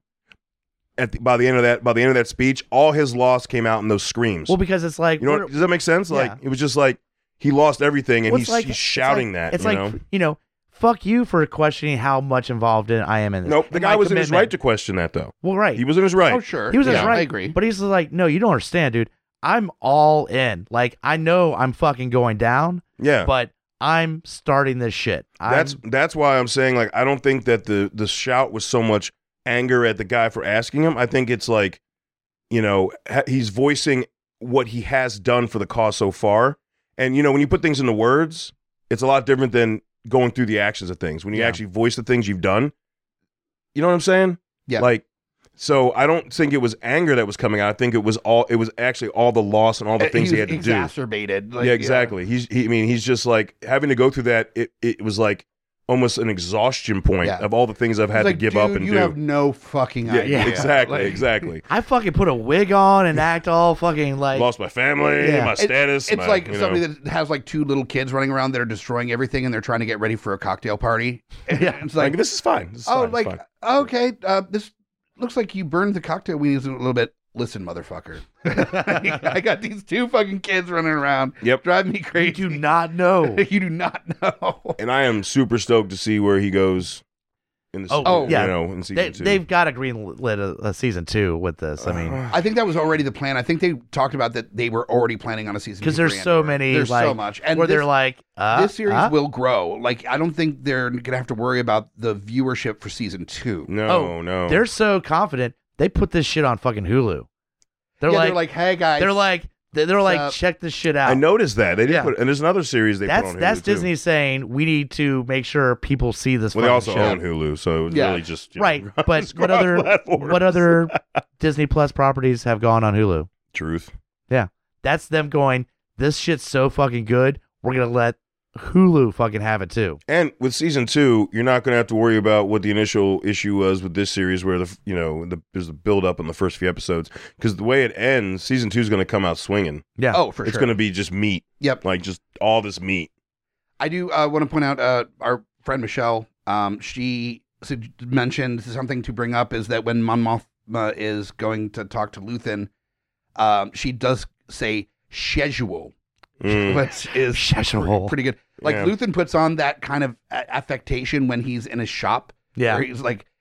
Speaker 1: by the end of that speech. All his loss came out in those screams.
Speaker 3: Well, because it's like
Speaker 1: You know, does that make sense? Like
Speaker 3: Yeah.
Speaker 1: it was just like he lost everything, and
Speaker 3: well,
Speaker 1: he's,
Speaker 3: it's like-
Speaker 1: he's shouting that.
Speaker 3: It's
Speaker 1: you
Speaker 3: like
Speaker 1: know?
Speaker 3: fuck you for questioning how much involved I am in this.
Speaker 1: Nope, the
Speaker 3: and
Speaker 1: guy
Speaker 3: my
Speaker 1: was in his
Speaker 3: commitment.
Speaker 1: right to question that, though.
Speaker 3: Well, right.
Speaker 1: He was in his right.
Speaker 2: Oh, sure.
Speaker 3: He was in his
Speaker 2: Yeah,
Speaker 3: right.
Speaker 2: I agree.
Speaker 3: But he's like, no, you don't understand, dude. I'm all in. Like, I know I'm fucking going down,
Speaker 1: Yeah,
Speaker 3: but I'm starting this shit.
Speaker 1: that's why I'm saying like I don't think that the shout was so much anger at the guy for asking him. I think it's like, he's voicing what he has done for the cause so far, and when you put things into words, it's a lot different than going through the actions of things. When you actually voice the things you've done, you know what I'm saying?
Speaker 2: Yeah.
Speaker 1: Like. So I don't think it was anger that was coming out. I think it was actually all the loss and all the things he had to do.
Speaker 2: Exacerbated. Like,
Speaker 1: Yeah, exactly. He's just like having to go through that. It was like almost an exhaustion point
Speaker 2: Yeah.
Speaker 1: of all the things I've had
Speaker 2: It's
Speaker 1: to
Speaker 2: like,
Speaker 1: give up
Speaker 2: dude,
Speaker 1: and
Speaker 2: you
Speaker 1: do.
Speaker 2: have no fucking idea.
Speaker 1: Exactly,
Speaker 2: Like,
Speaker 1: exactly.
Speaker 3: I fucking put a wig on and act all fucking like.
Speaker 1: Lost my family,
Speaker 3: Yeah.
Speaker 1: my status.
Speaker 2: It's
Speaker 1: my,
Speaker 2: like
Speaker 1: you know.
Speaker 2: somebody that has like 2 little kids running around that are destroying everything and they're trying to get ready for a cocktail party.
Speaker 3: Yeah.
Speaker 2: It's
Speaker 1: like
Speaker 2: like,
Speaker 1: this is fine. This is
Speaker 2: oh,
Speaker 1: fine.
Speaker 2: like,
Speaker 1: It's fine.
Speaker 2: okay, this looks like you burned the cocktail wheels a little bit. Listen, motherfucker. I got these 2 fucking kids running around.
Speaker 1: Yep.
Speaker 2: Driving me
Speaker 3: You
Speaker 2: crazy.
Speaker 3: do not know.
Speaker 2: You do not know.
Speaker 1: And I am super stoked to see where he goes in the
Speaker 3: Oh, yeah.
Speaker 1: in season
Speaker 3: They,
Speaker 1: 2.
Speaker 3: they've got a green lit a season 2 with this. I mean,
Speaker 2: I think that was already the plan. I think they talked about that they were already planning on a season 2
Speaker 3: because there's
Speaker 2: for
Speaker 3: so
Speaker 2: Andor.
Speaker 3: many.
Speaker 2: There's
Speaker 3: like,
Speaker 2: so much. And
Speaker 3: where
Speaker 2: this,
Speaker 3: they're like,
Speaker 2: this series will grow. Like, I don't think they're going to have to worry about the viewership for season 2.
Speaker 1: no.
Speaker 3: They're so confident they put this shit on fucking Hulu. They're like,
Speaker 2: hey guys.
Speaker 3: they're like,
Speaker 2: up?
Speaker 3: check this shit out.
Speaker 1: I noticed that they did
Speaker 3: Yeah.
Speaker 1: put, and there's another series they put on Hulu
Speaker 3: That's
Speaker 1: too.
Speaker 3: Disney saying we need to make sure people see this.
Speaker 1: Well, they also
Speaker 3: fucking
Speaker 1: own
Speaker 3: show.
Speaker 1: Hulu, so it was
Speaker 2: Yeah.
Speaker 1: really just
Speaker 3: Right, but
Speaker 1: it's
Speaker 3: what other
Speaker 1: cross-platform.
Speaker 3: what other Disney Plus properties have gone on Hulu?
Speaker 1: Truth.
Speaker 3: That's them going, this shit's so fucking good, we're gonna let Hulu fucking have it too.
Speaker 1: And with season 2, you're not going to have to worry about what the initial issue was with this series, where there's a build up in the first few episodes, because the way it ends, season 2 is going to come out swinging.
Speaker 3: Yeah.
Speaker 2: Oh, for
Speaker 1: It's
Speaker 2: sure.
Speaker 1: going to be just meat,
Speaker 2: Yep.
Speaker 1: like just all this meat.
Speaker 2: I do want to point out our friend Michelle. She mentioned something to bring up is that when Mon Mothma is going to talk to Luthen, she does say schedule, which is
Speaker 3: Schedule.
Speaker 2: pretty good. Like
Speaker 1: Yeah.
Speaker 2: Luthen puts on that kind of affectation when he's in a shop.
Speaker 3: Yeah.
Speaker 2: where he's like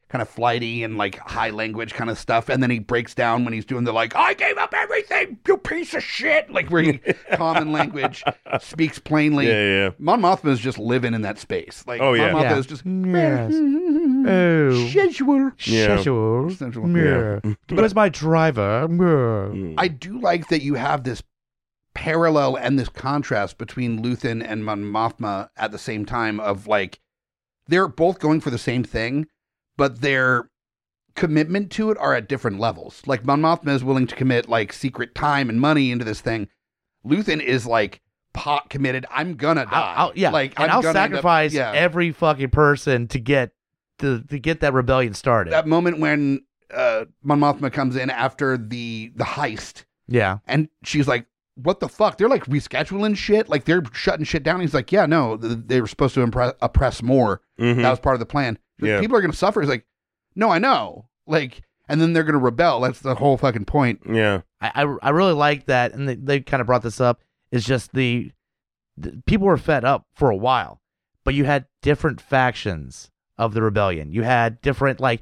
Speaker 2: kind of flighty and like high language kind of stuff. And then he breaks down when he's doing the like, I gave up everything, you piece of shit. Like where he common language speaks plainly.
Speaker 1: Yeah.
Speaker 2: Mon Mothma is just living in that space. Like
Speaker 1: Oh, yeah.
Speaker 2: Mon Mothma
Speaker 3: Yeah.
Speaker 2: is just
Speaker 3: Yes. Oh.
Speaker 2: sensual.
Speaker 1: Yeah.
Speaker 3: Sensual. Yeah. Where's my driver?
Speaker 2: I do like that you have this parallel and this contrast between Luthen and Mon Mothma at the same time of like, they're both going for the same thing, but their commitment to it are at different levels. Like Mon Mothma is willing to commit like secret time and money into this thing. Luthen is like pot committed. I'm gonna die.
Speaker 3: Like,
Speaker 2: I'm
Speaker 3: I'll
Speaker 2: gonna end up-
Speaker 3: sacrifice
Speaker 2: yeah.
Speaker 3: every fucking person to get that rebellion started.
Speaker 2: That moment when Mon Mothma comes in after the heist,
Speaker 3: yeah.
Speaker 2: and she's like, what the fuck? They're like rescheduling shit. Like they're shutting shit down. He's like, yeah, no, they were supposed to oppress more.
Speaker 1: Mhm.
Speaker 2: That was part of the plan.
Speaker 1: Yeah.
Speaker 2: People are going to suffer. He's like, no, I know. Like, and then they're going to rebel. That's the whole fucking point.
Speaker 1: Yeah.
Speaker 3: I really like that, and they kind of brought this up. Is just the people were fed up for a while, but you had different factions of the rebellion. You had different what's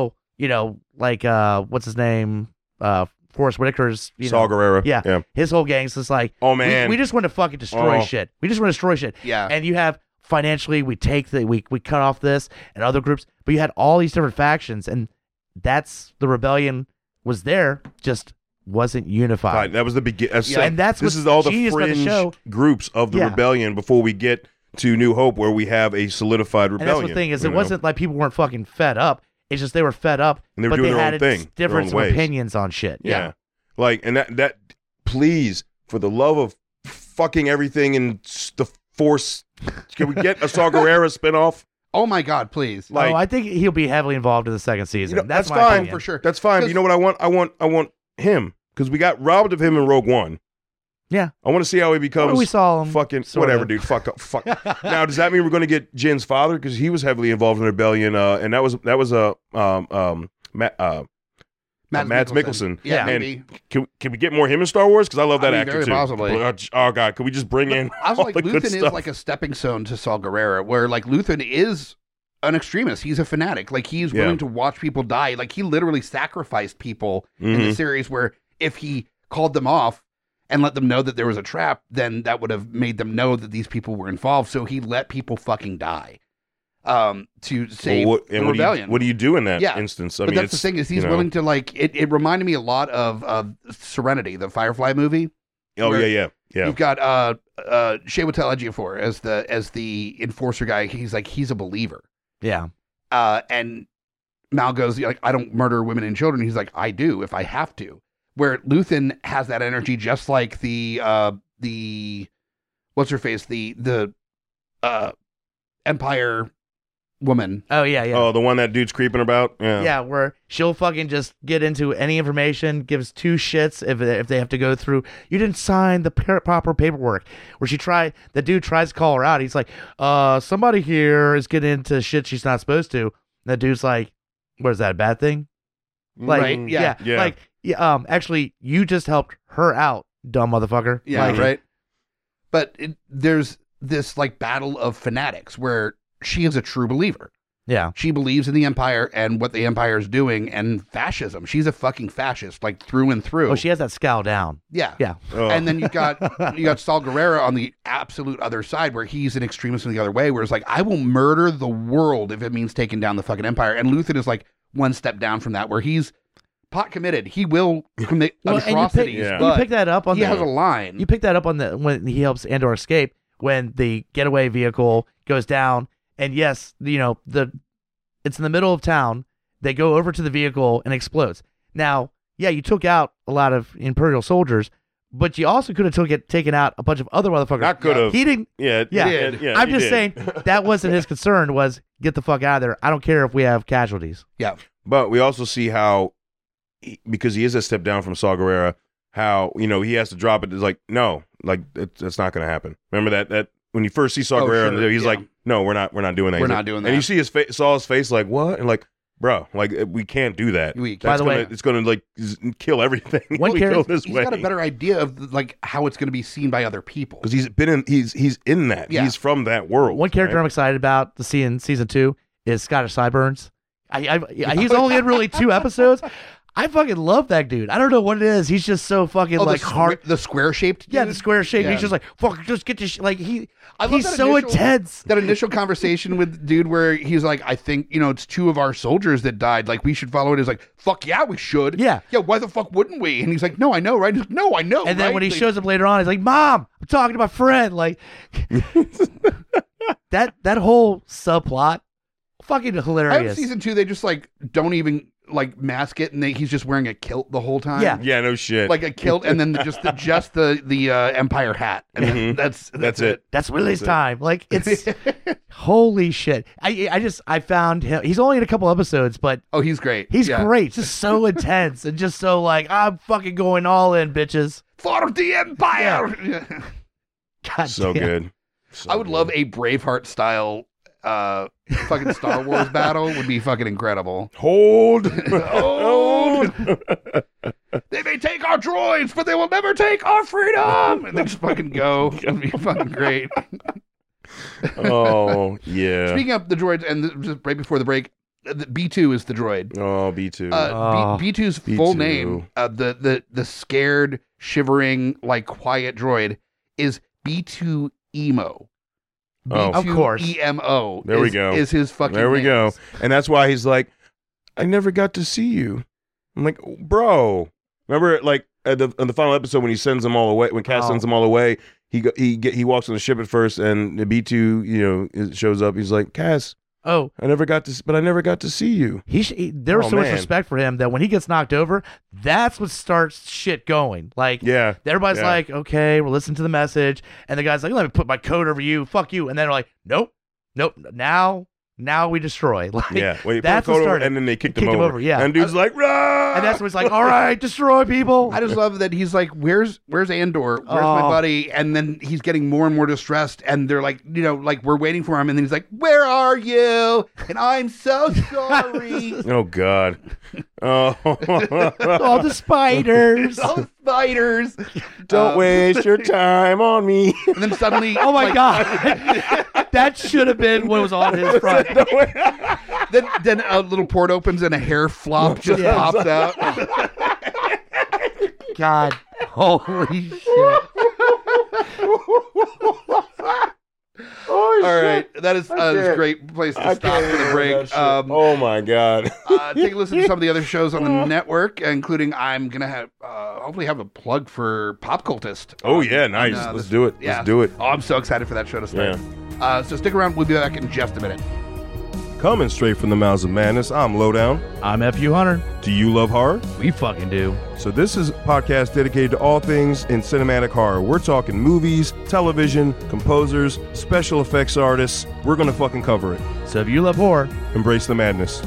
Speaker 3: his name, Forrest Whitaker's,
Speaker 1: Saw Gerrera.
Speaker 3: yeah, his whole gang's just like,
Speaker 1: Oh, man.
Speaker 3: we just want to fucking destroy
Speaker 1: Oh.
Speaker 3: shit. We just want to destroy shit.
Speaker 2: Yeah.
Speaker 3: And you have financially, we cut off this and other groups, but you had all these different factions, and that's the rebellion was there, just wasn't unified.
Speaker 1: Right, that was the beginning.
Speaker 3: Yeah, and that's
Speaker 1: this
Speaker 3: what's
Speaker 1: is all the
Speaker 3: genius about the
Speaker 1: fringe
Speaker 3: show.
Speaker 1: groups of the
Speaker 3: Yeah.
Speaker 1: rebellion before we get to New Hope, where we have a solidified
Speaker 3: And
Speaker 1: rebellion.
Speaker 3: that's the thing is,
Speaker 1: you
Speaker 3: it
Speaker 1: know?
Speaker 3: wasn't like people weren't fucking fed up. It's just they were fed up,
Speaker 1: And they were
Speaker 3: but
Speaker 1: doing
Speaker 3: they
Speaker 1: their
Speaker 3: had
Speaker 1: own thing, their
Speaker 3: difference
Speaker 1: own
Speaker 3: of
Speaker 1: ways.
Speaker 3: opinions on shit.
Speaker 1: Yeah. Like, and that please, for the love of fucking everything and the Force, can we get a Saw Gerrera spinoff?
Speaker 2: Oh my God, please.
Speaker 1: Like,
Speaker 3: Oh, I think he'll be heavily involved in the second season.
Speaker 1: You know,
Speaker 3: that's
Speaker 1: that's
Speaker 3: my
Speaker 1: fine,
Speaker 3: opinion.
Speaker 2: for sure.
Speaker 1: That's fine. But you know what I want? I want him, because we got robbed of him in Rogue One.
Speaker 3: Yeah.
Speaker 1: I want to see how he becomes.
Speaker 3: Well, we saw him,
Speaker 1: fucking
Speaker 3: sort
Speaker 1: whatever,
Speaker 3: of.
Speaker 1: dude. Fuck. Now, does that mean we're going to get Jin's father, because he was heavily involved in the rebellion? And that was Mads Mikkelsen.
Speaker 2: Yeah,
Speaker 1: And
Speaker 2: maybe.
Speaker 1: Can we get more him in Star Wars? Because I love that
Speaker 2: I mean,
Speaker 1: actor
Speaker 2: very
Speaker 1: too.
Speaker 2: possibly.
Speaker 1: Oh God, can we just bring in
Speaker 2: I was
Speaker 1: all
Speaker 2: like,
Speaker 1: the good
Speaker 2: Luthen is
Speaker 1: stuff?
Speaker 2: like a stepping stone to Saw Gerrera, where like Luthen is an extremist. He's a fanatic. Like he's
Speaker 1: Yeah.
Speaker 2: willing to watch people die. Like he literally sacrificed people in the series where if he called them off and let them know that there was a trap, then that would have made them know that these people were involved. So he let people fucking die to save the rebellion.
Speaker 1: What do you do in that
Speaker 2: Yeah.
Speaker 1: instance? I
Speaker 2: But
Speaker 1: mean,
Speaker 2: that's the
Speaker 1: it's,
Speaker 2: thing is he's
Speaker 1: you know-
Speaker 2: willing to like it reminded me a lot of Serenity, the Firefly movie.
Speaker 1: Oh
Speaker 2: where
Speaker 1: yeah.
Speaker 2: You've got Shewatel Ejiofor as the enforcer guy. He's like he's a believer.
Speaker 3: Yeah.
Speaker 2: And Mal goes like, I don't murder women and children. He's like, I do if I have to. Where Luthen has that energy, just like the what's her face, the Empire woman.
Speaker 3: Oh yeah, yeah.
Speaker 1: Oh, the one that dude's creeping about. Yeah.
Speaker 3: Yeah, where she'll fucking just get into any information, gives two shits if they have to go through. You didn't sign the proper paperwork. Where the dude tries to call her out. He's like, somebody here is getting into shit she's not supposed to. And the dude's like, what is that, a bad thing? Like,
Speaker 2: Right, yeah.
Speaker 1: Yeah.
Speaker 3: Like, actually, you just helped her out, dumb motherfucker.
Speaker 2: Yeah,
Speaker 3: Like,
Speaker 2: right. But there's this like battle of fanatics where she is a true believer.
Speaker 3: Yeah.
Speaker 2: She believes in the Empire and what the Empire is doing and fascism. She's a fucking fascist, like through and through.
Speaker 3: Oh, she has that scowl down.
Speaker 2: Yeah.
Speaker 3: Yeah.
Speaker 1: Oh.
Speaker 2: And then you got Saul Gerrera on the absolute other side where he's an extremist in the other way, where it's like, I will murder the world if it means taking down the fucking Empire. And Luthen is like one step down from that, where he's pot committed. He will commit atrocities.
Speaker 1: Yeah.
Speaker 2: But
Speaker 3: You pick that up on
Speaker 2: he has a line.
Speaker 3: You pick that up on when he helps Andor escape, when the getaway vehicle goes down, and yes, it's in the middle of town. They go over to the vehicle and explodes. Now, yeah, you took out a lot of Imperial soldiers, but you also could have taken out a bunch of other motherfuckers.
Speaker 1: I could have.
Speaker 3: He didn't.
Speaker 1: Yeah.
Speaker 3: Yeah,
Speaker 1: Yeah.
Speaker 3: I'm
Speaker 1: he
Speaker 3: just
Speaker 1: did.
Speaker 3: saying that wasn't his concern. Was get the fuck out of there. I don't care if we have casualties.
Speaker 2: Yeah.
Speaker 1: But we also see how, because he is a step down from Saw Gerrera, how he has to drop it. It's like, no, like that's not going to happen. Remember that when you first see Saw Gerrera,
Speaker 2: sure,
Speaker 1: he's
Speaker 2: yeah.
Speaker 1: like, no, we're not doing that.
Speaker 2: We're
Speaker 1: He's
Speaker 2: not
Speaker 1: like-
Speaker 2: doing
Speaker 1: And you
Speaker 2: that.
Speaker 1: see Saw's face, like, what? And like, bro, like we can't do that.
Speaker 3: By the way-
Speaker 1: it's going to like kill everything.
Speaker 3: One
Speaker 1: we
Speaker 3: character-
Speaker 1: go this
Speaker 2: He's
Speaker 1: way.
Speaker 2: got a better idea of like how it's going to be seen by other people.
Speaker 1: because he's in that.
Speaker 2: Yeah.
Speaker 1: He's from that world.
Speaker 3: One character
Speaker 1: right?
Speaker 3: I'm excited about to see in season 2 is Scottish Sideburns. He's only in really 2 episodes. I fucking love that dude. I don't know what it is. He's just so fucking like hard.
Speaker 2: The square shaped.
Speaker 3: Yeah, the square shape.
Speaker 2: Yeah.
Speaker 3: He's just like, fuck, just get this. Like he's
Speaker 2: that
Speaker 3: so intense.
Speaker 2: That initial conversation with dude where he's like, I think it's 2 of our soldiers that died. Like we should follow it. He's like, fuck yeah, we should.
Speaker 3: Yeah.
Speaker 2: Why the fuck wouldn't we? And he's like, no, I know, right? He's like, no, I know.
Speaker 3: And then
Speaker 2: right?
Speaker 3: when he shows up later on, he's like, Mom, I'm talking to my friend. Like that whole subplot, fucking hilarious.
Speaker 2: Season 2, they just like don't even like mask it, and he's just wearing a kilt the whole time.
Speaker 1: Yeah, no shit.
Speaker 2: Like a kilt, and then just the Empire hat, and that's it.
Speaker 3: That's Willie's time. Like it's holy shit. I found him. He's only in a couple episodes, but
Speaker 2: he's great.
Speaker 3: He's great. Just so intense and just so like I'm fucking going all in, bitches.
Speaker 2: For the Empire.
Speaker 3: Yeah. God
Speaker 1: so
Speaker 3: damn.
Speaker 1: good. So
Speaker 2: I would love a Braveheart style fucking Star Wars battle. Would be fucking incredible.
Speaker 1: Hold.
Speaker 2: They may take our droids, but they will never take our freedom. And then just fucking go. It'd be fucking great.
Speaker 1: Oh yeah.
Speaker 2: Speaking of the droids, and just right before the break, B2 is the droid.
Speaker 1: Oh, B2.
Speaker 2: B2's full name, the scared, shivering, like quiet droid, is B2 Emo.
Speaker 1: Oh,
Speaker 3: of course.
Speaker 2: EMO.
Speaker 1: There we go.
Speaker 2: Is his fucking
Speaker 1: There we
Speaker 2: name.
Speaker 1: go. And that's why he's like, I never got to see you. I'm like, bro. Remember, like in the final episode when he sends them all away, when Cass sends them all away, he walks on the ship at first, and the B2 shows up. He's like, Cass.
Speaker 3: Oh,
Speaker 1: I never got to see you.
Speaker 3: There was so much respect for him that when he gets knocked over, that's what starts shit going. Like, everybody's like, okay, we'll listen to the message, and the guy's like, let me put my coat over you, fuck you, and then they're like, nope, now we destroy. Like,
Speaker 1: that's what started. And then they kicked him over.
Speaker 3: Yeah,
Speaker 1: and dude's like, rah!
Speaker 3: And that's when he's like, all right, destroy people.
Speaker 2: I just love that he's like, where's Andor? Where's my buddy? And then he's getting more and more distressed, and they're like, like we're waiting for him, and then he's like, where are you? And I'm so sorry.
Speaker 1: Oh God. Oh.
Speaker 3: All the spiders.
Speaker 2: All the spiders.
Speaker 1: Don't waste your time on me.
Speaker 2: And then suddenly,
Speaker 3: oh my God. That should have been what was on his front.
Speaker 2: then a little port opens and a hair flop just pops out.
Speaker 3: God, holy shit!
Speaker 2: All right, that is a great place to stop for the break.
Speaker 1: Oh my God!
Speaker 2: Take a listen to some of the other shows on the network, including I'm gonna have hopefully have a plug for Pop Cultist.
Speaker 1: Oh yeah, nice. Let's do it.
Speaker 2: Yeah.
Speaker 1: Let's do it.
Speaker 2: Oh, I'm so excited for that show to start.
Speaker 1: Yeah.
Speaker 2: So stick around. We'll be back in just a minute.
Speaker 1: Coming straight from the mouths of madness, I'm Lowdown.
Speaker 3: I'm F.U. Hunter.
Speaker 1: Do you love horror?
Speaker 3: We fucking do.
Speaker 1: So this is a podcast dedicated to all things in cinematic horror. We're talking movies, television, composers, special effects artists. We're going to fucking cover it.
Speaker 3: So if you love horror,
Speaker 1: embrace the madness.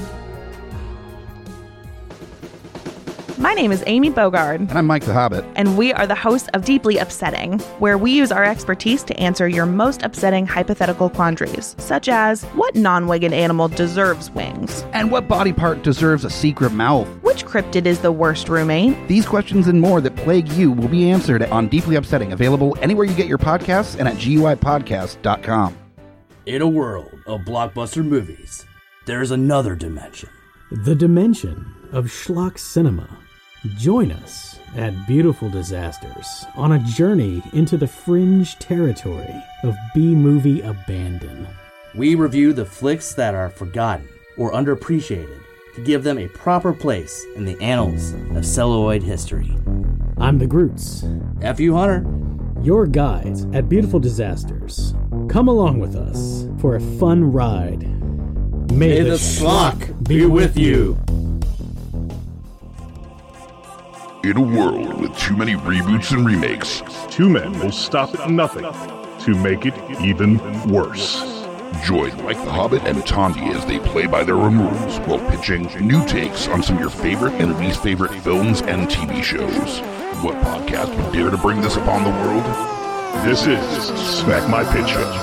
Speaker 5: My name is Amy Bogard.
Speaker 2: And I'm Mike the Hobbit.
Speaker 5: And we are the hosts of Deeply Upsetting, where we use our expertise to answer your most upsetting hypothetical quandaries, such as, what non-winged animal deserves wings?
Speaker 2: And what body part deserves a secret mouth?
Speaker 5: Which cryptid is the worst roommate?
Speaker 2: These questions and more that plague you will be answered on Deeply Upsetting, available anywhere you get your podcasts and at GUIPodcast.com.
Speaker 6: In a world of blockbuster movies, there's another dimension.
Speaker 7: The dimension of schlock cinema. Join us at Beautiful Disasters on a journey into the fringe territory of B-movie abandon.
Speaker 6: We review the flicks that are forgotten or underappreciated to give them a proper place in the annals of celluloid history.
Speaker 7: I'm the Groots.
Speaker 6: F.U. Hunter.
Speaker 7: Your guides at Beautiful Disasters. Come along with us for a fun ride. May the schlock be with you.
Speaker 8: In a world with too many reboots and remakes,
Speaker 9: two men will stop at nothing to make it even worse.
Speaker 8: Join Mike the Hobbit and Tondi as they play by their own rules while pitching new takes on some of your favorite and least favorite films and TV shows. What podcast would dare to bring this upon the world?
Speaker 9: This is Smack My Pitch Up.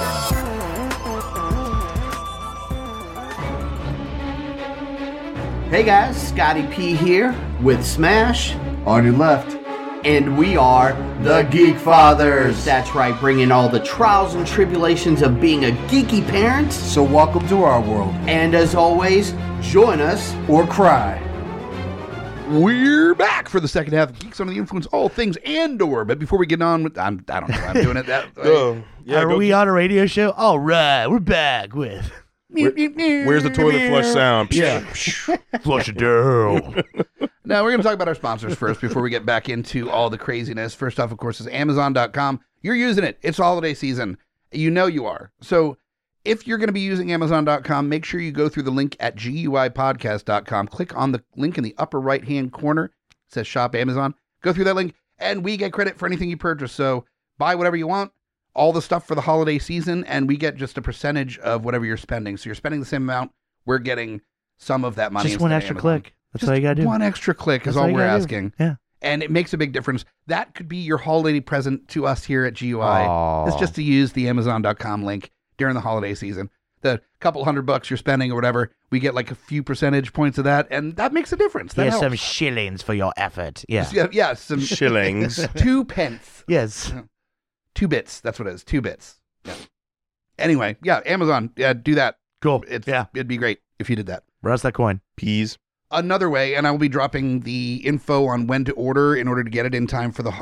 Speaker 10: Hey guys, Scotty P here with Smash. On your left. And we are the Geek Fathers. That's right, bringing all the trials and tribulations of being a geeky parent.
Speaker 11: So welcome to our world.
Speaker 10: And as always, join us
Speaker 11: or cry.
Speaker 2: We're back for the second half of Geeks Under the Influence, all things Andor. But before we get on with, I don't know, I'm doing it that way.
Speaker 3: Are we on a radio show? All right, we're back with...
Speaker 1: Where's the toilet flush sound?
Speaker 3: Yeah. Flush it down.
Speaker 2: Now, we're going to talk about our sponsors first before we get back into all the craziness. First off, of course, is Amazon.com. You're using it. It's holiday season. You know you are. So if you're going to be using Amazon.com, make sure you go through the link at GUIPodcast.com. Click on the link in the upper right-hand corner. It says Shop Amazon. Go through that link, and we get credit for anything you purchase. So buy whatever you want, all the stuff for the holiday season, and we get just a percentage of whatever you're spending. So you're spending the same amount. We're getting some of that money.
Speaker 3: Just one extra click. That's all you got to do.
Speaker 2: One extra click is all we're asking.
Speaker 3: Yeah.
Speaker 2: And it makes a big difference. That could be your holiday present to us here at GUI. It's just to use the Amazon.com link during the holiday season. The couple $100 you're spending or whatever, we get like a few percentage points of that, and that makes a difference. That
Speaker 3: Here's
Speaker 2: helps.
Speaker 3: some shillings for your effort. Yeah.
Speaker 2: Yeah, some
Speaker 1: shillings.
Speaker 2: 2 pence.
Speaker 3: Yes.
Speaker 2: 2 bits. That's what it is. 2 bits. Yeah. Anyway, yeah, Amazon. Yeah, do that.
Speaker 3: Cool.
Speaker 2: It'd be great if you did that.
Speaker 3: Where's that coin?
Speaker 1: Peas.
Speaker 2: Another way, and I will be dropping the info on when to order in order to get it in time for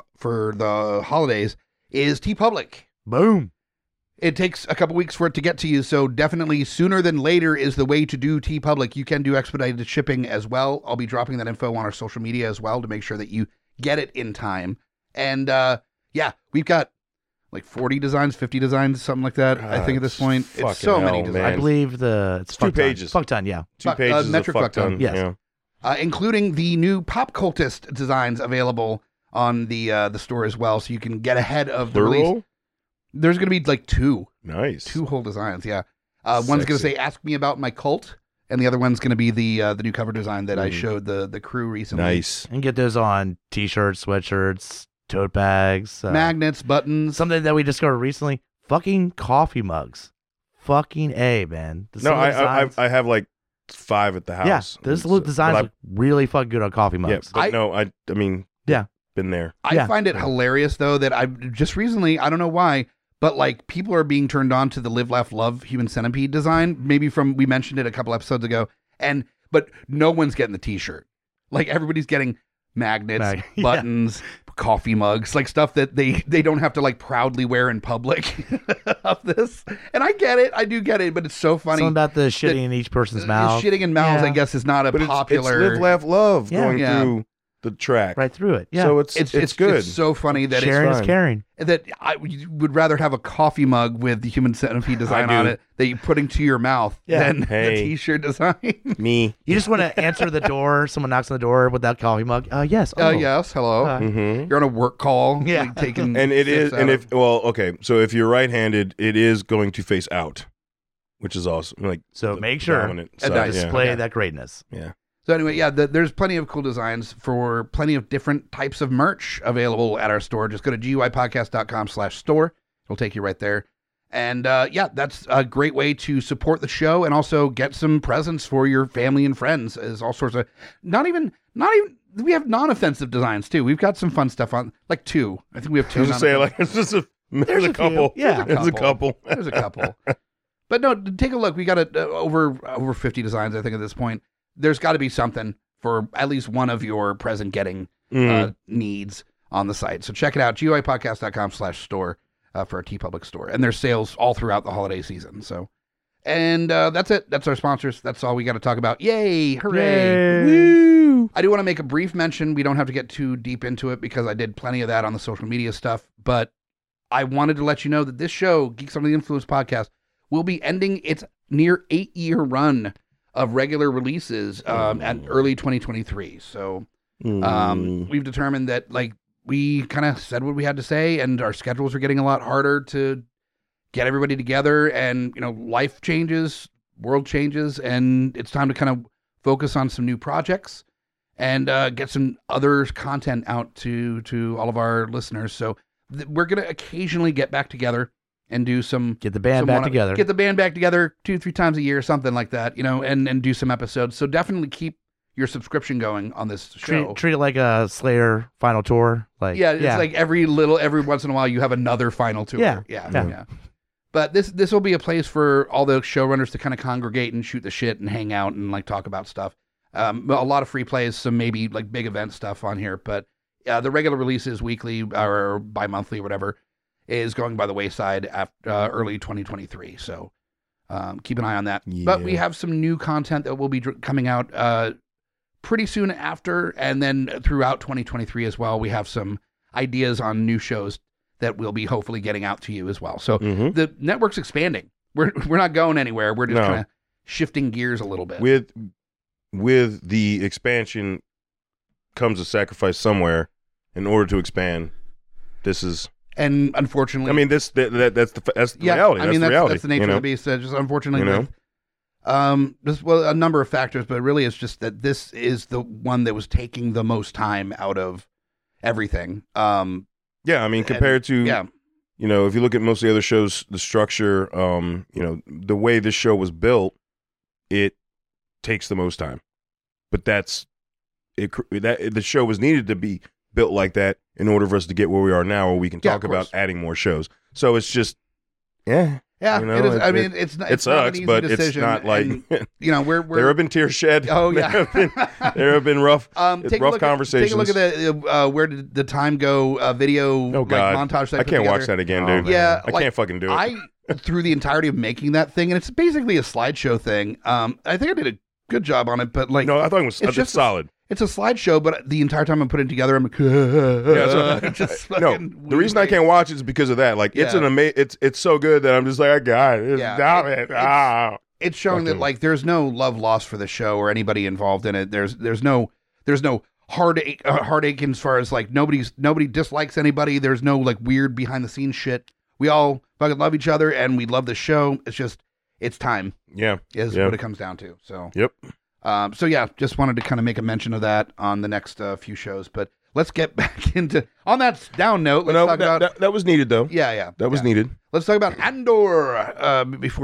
Speaker 2: the holidays, is TeePublic.
Speaker 3: Boom.
Speaker 2: It takes a couple weeks for it to get to you, so definitely sooner than later is the way to do TeePublic. You can do expedited shipping as well. I'll be dropping that info on our social media as well to make sure that you get it in time. And yeah, we've got like 40 designs, 50 designs, something like that. I think at this point, it's so many designs.
Speaker 3: I believe it's
Speaker 1: 2 pages.
Speaker 3: Fuck ton, yeah.
Speaker 1: 2 pages
Speaker 2: metric
Speaker 1: of
Speaker 2: fuck ton.
Speaker 3: Yes.
Speaker 1: Yeah.
Speaker 2: Including the new Pop Cultist designs available on the store as well, so you can get ahead of the release. There's going to be like 2.
Speaker 1: Nice.
Speaker 2: 2 whole designs, yeah. One's going to say, ask me about my cult, and the other one's going to be the new cover design that I showed the crew recently.
Speaker 1: Nice.
Speaker 3: And get those on t-shirts, sweatshirts, tote bags.
Speaker 2: Magnets, buttons.
Speaker 3: Something that we discovered recently, fucking coffee mugs. Fucking A, man.
Speaker 1: No, I have like 5 at the house.
Speaker 3: Yeah, those little designs look really fucking good on coffee mugs.
Speaker 1: Yeah, but I mean,
Speaker 3: yeah,
Speaker 1: been there.
Speaker 2: I find it hilarious, though, that I just recently, I don't know why, but like people are being turned on to the Live, Laugh, Love Human Centipede design, maybe from, we mentioned it a couple episodes ago, but no one's getting the t-shirt. Like everybody's getting magnets, buttons, coffee mugs, like stuff that they don't have to like proudly wear in public of this. And I get it. I do get it, but it's so funny.
Speaker 3: Something about the shitting in each person's mouth.
Speaker 2: Shitting in mouths, I guess, is not a popular.
Speaker 1: It's Live, Laugh, Love going through the track.
Speaker 3: Right through it. Yeah.
Speaker 1: So it's good.
Speaker 2: It's so funny that
Speaker 3: sharing is caring.
Speaker 2: That I would rather have a coffee mug with the Human Centipede design on it that you putting to your mouth than the t-shirt design.
Speaker 1: Me.
Speaker 3: You just want to answer the door. Someone knocks on the door with that coffee mug. Yes.
Speaker 2: Yes. Hello. You're on a work call.
Speaker 3: Yeah.
Speaker 2: Like, taking
Speaker 1: and it is. And so if you're right-handed, it is going to face out, which is awesome. Like
Speaker 3: so, make sure to display that greatness.
Speaker 1: Yeah.
Speaker 2: So anyway, yeah, there's plenty of cool designs for plenty of different types of merch available at our store. Just go to GUIPodcast.com/store. It'll take you right there. And yeah, that's a great way to support the show and also get some presents for your family and friends. Is all sorts of not even. We have non-offensive designs too. We've got some fun stuff on, like 2. I think we have 2.
Speaker 1: I was say like it's just there's a couple.
Speaker 3: Yeah,
Speaker 2: there's a couple. But no, take a look. We got over 50 designs, I think, at this point. There's got to be something for at least one of your present getting needs on the site. So check it out, GUIPodcast.com/store for our TeePublic store. And there's sales all throughout the holiday season. So, and that's it. That's our sponsors. That's all we got to talk about. Yay! Hooray!
Speaker 3: Yay. Woo!
Speaker 2: I do want to make a brief mention. We don't have to get too deep into it because I did plenty of that on the social media stuff. But I wanted to let you know that this show, Geeks Under the Influence podcast, will be ending its near 8-year run of regular releases at early 2023. So we've determined that like we kind of said what we had to say, and our schedules are getting a lot harder to get everybody together, and life changes, world changes, and it's time to kind of focus on some new projects and get some other content out to all of our listeners. So we're going to occasionally get back together and do
Speaker 3: get the band back together.
Speaker 2: Get the band back together 2-3 times a year, something like that, and do some episodes. So definitely keep your subscription going on this show.
Speaker 3: Treat it like a Slayer final tour. Like
Speaker 2: it's like every once in a while you have another final tour. Yeah. But this will be a place for all the showrunners to kind of congregate and shoot the shit and hang out and like talk about stuff. A lot of free plays, some maybe like big event stuff on here, but the regular releases weekly or bi-monthly or whatever is going by the wayside after early 2023. So keep an eye on that. Yeah. But we have some new content that will be coming out pretty soon after, and then throughout 2023 as well. We have some ideas on new shows that we'll be hopefully getting out to you as well. So the network's expanding. We're not going anywhere. We're just kind of shifting gears a little bit.
Speaker 1: With the expansion comes a sacrifice somewhere in order to expand. This is,
Speaker 2: and unfortunately,
Speaker 1: I mean, that's the reality.
Speaker 2: I mean,
Speaker 1: that's the reality.
Speaker 2: That's the nature of the beast. Just unfortunately, there's a number of factors, but really it's just that this is the one that was taking the most time out of everything.
Speaker 1: Yeah, I mean, compared to, if you look at most of the other shows, the structure, the way this show was built, it takes the most time. But that's it. The show was needed to be built like that in order for us to get where we are now, where we can talk about adding more shows. So it's just,
Speaker 2: it is. I mean, it sucks, not an easy
Speaker 1: but
Speaker 2: decision,
Speaker 1: it's not like
Speaker 2: we're
Speaker 1: there have been tears shed.
Speaker 2: Oh yeah,
Speaker 1: there have been rough conversations.
Speaker 2: Take a look at the where did the time go video montage.
Speaker 1: I can't watch that again, dude.
Speaker 2: Yeah,
Speaker 1: I can't fucking do it.
Speaker 2: Through the entirety of making that thing, and it's basically a slideshow thing. I think I did a good job on it, but like,
Speaker 1: no, I thought it was just solid.
Speaker 2: It's a slideshow, but the entire time I'm putting it together, I'm like,
Speaker 1: the reason I can't watch it is because of that. Like, it's so good that I'm just like, I got it.
Speaker 2: It's showing that like there's no love lost for the show or anybody involved in it. There's no heartache as far as like nobody dislikes anybody. There's no like weird behind the scenes shit. We all fucking love each other and we love the show. It's just it's time. Is what it comes down to. So just wanted to kind of make a mention of that on the next few shows. But let's get back into on that down note. Let's talk about
Speaker 1: that was needed though. That was needed.
Speaker 2: Let's talk about Andor before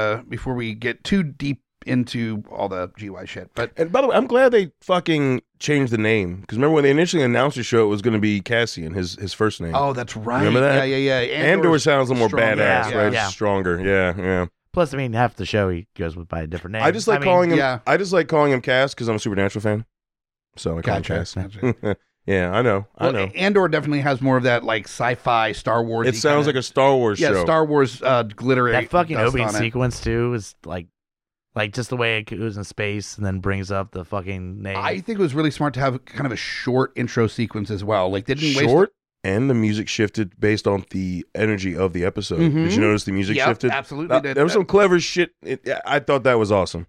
Speaker 2: we get too deep into all the GY shit.
Speaker 1: And by the way, I'm glad they fucking changed the name, because remember when they initially announced the show, it was going to be Cassian, his first name.
Speaker 2: Oh, that's right.
Speaker 1: Remember that?
Speaker 2: Yeah.
Speaker 1: Andor sounds a little more badass, right?
Speaker 3: Yeah.
Speaker 1: Stronger. Yeah.
Speaker 3: Plus, I mean, half the show he goes by a different name.
Speaker 1: I just like calling him. I just like calling him Cass because I'm a Supernatural fan. So I call him Cass. Yeah, I know.
Speaker 2: Andor definitely has more of that like sci-fi Star Wars.
Speaker 1: It sounds like a Star Wars show.
Speaker 2: Yeah, Star Wars glittery.
Speaker 3: That fucking opening sequence too is like just the way it goes in space and then brings up the fucking name.
Speaker 2: I think it was really smart to have kind of a short intro sequence as well. Like they didn't
Speaker 1: waste it. And the music shifted based on the energy of the episode. Did you notice the music shifted?
Speaker 2: Absolutely.
Speaker 1: There was some clever shit. I thought that was awesome.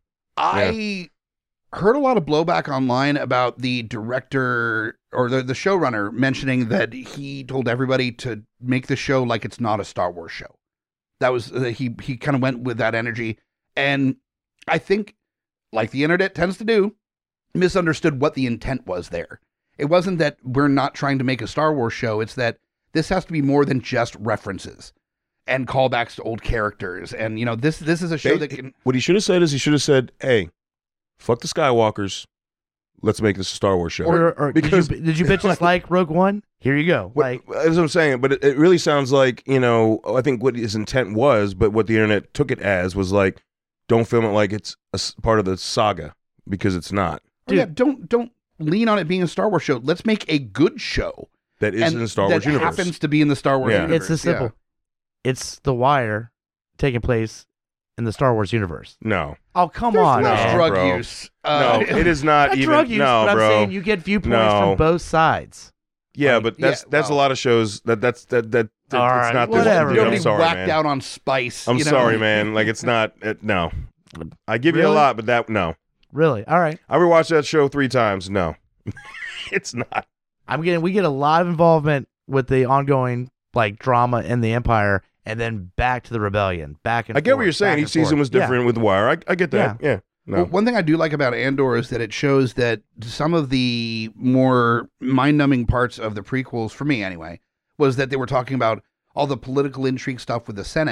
Speaker 2: I heard a lot of blowback online about the director or the showrunner mentioning that he told everybody to make the show like it's not a Star Wars show. That was he kind of went with that energy, and I think, like the internet tends to do, misunderstood what the intent was there. It wasn't that we're not trying to make a Star Wars show. It's that this has to be more than just references and callbacks to old characters. And, this is a show that can...
Speaker 1: What he should have said is hey, fuck the Skywalkers. Let's make this a Star Wars show.
Speaker 3: Or because did you bitches like Rogue One? Here you go.
Speaker 1: That's what I'm saying. But it really sounds like, I think what his intent was, but what the internet took it as was like, don't film it like it's a part of the saga, because it's not.
Speaker 2: Dude, don't lean on it being a Star Wars show. Let's make a good show
Speaker 1: that is in the Star Wars universe.
Speaker 2: That happens to be in the Star Wars universe.
Speaker 3: It's this simple. Yeah. It's The Wire taking place in the Star Wars universe.
Speaker 1: No.
Speaker 3: Oh, come on.
Speaker 2: There's drug use.
Speaker 1: No, it is not even.
Speaker 3: Drug use,
Speaker 1: no,
Speaker 3: but
Speaker 1: bro.
Speaker 3: I'm saying you get viewpoints from both sides.
Speaker 1: Yeah, but that's a lot of shows that's
Speaker 3: all right,
Speaker 1: it's not
Speaker 3: whatever.
Speaker 1: this.
Speaker 2: Nobody
Speaker 1: I'm sorry,
Speaker 2: whacked
Speaker 1: man.
Speaker 2: out on spice.
Speaker 1: I'm sorry, man. Like, it's not. No. I give you a lot, but no.
Speaker 3: Really? All right.
Speaker 1: I rewatched that show 3 times. No. It's not.
Speaker 3: We get a lot of involvement with the ongoing like drama in the Empire, and then back to the rebellion. I
Speaker 1: get what you're saying. Each season was different with The Wire. I get that. Yeah. No.
Speaker 2: Well, one thing I do like about Andor is that it shows that some of the more mind-numbing parts of the prequels, for me anyway, was that they were talking about all the political intrigue stuff with the Senate,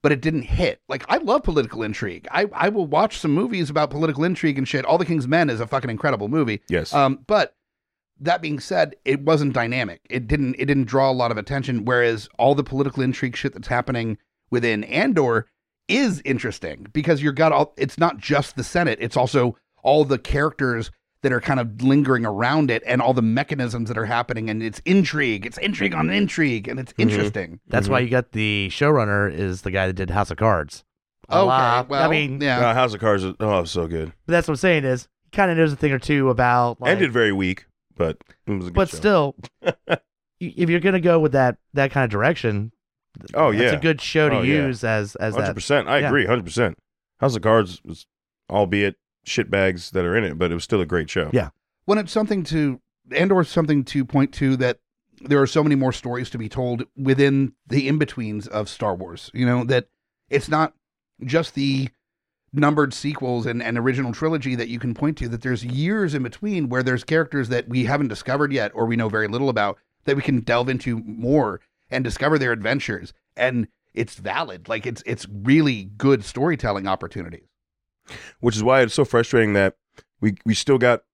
Speaker 2: but it didn't hit. Like, I love political intrigue. I will watch some movies about political intrigue and shit. All the King's Men is a fucking incredible movie.
Speaker 1: Yes.
Speaker 2: But that being said, it wasn't dynamic. It didn't draw a lot of attention, whereas all the political intrigue shit that's happening within Andor is interesting because it's not just the Senate, it's also all the characters that are kind of lingering around it and all the mechanisms that are happening, and it's intrigue on intrigue, and it's interesting.
Speaker 3: That's why you got the showrunner is the guy that did House of Cards.
Speaker 2: Okay, well,
Speaker 3: I mean,
Speaker 2: yeah.
Speaker 1: House of Cards, so good.
Speaker 3: But that's what I'm saying is he kind of knows a thing or two about. Like,
Speaker 1: Ended very weak, but it was a good show.
Speaker 3: Still, if you're gonna go with that kind of direction, it's a good show to use as
Speaker 1: 100%.
Speaker 3: that.
Speaker 1: I agree, 100%. House of Cards was, albeit shitbags that are in it, but it was still a great show.
Speaker 3: Yeah.
Speaker 2: When it's something to point to that there are so many more stories to be told within the in-betweens of Star Wars, that it's not just the numbered sequels and original trilogy that you can point to, that there's years in between where there's characters that we haven't discovered yet or we know very little about that we can delve into more and discover their adventures. And it's valid. Like it's really good storytelling opportunities.
Speaker 1: Which is why it's so frustrating that we still got,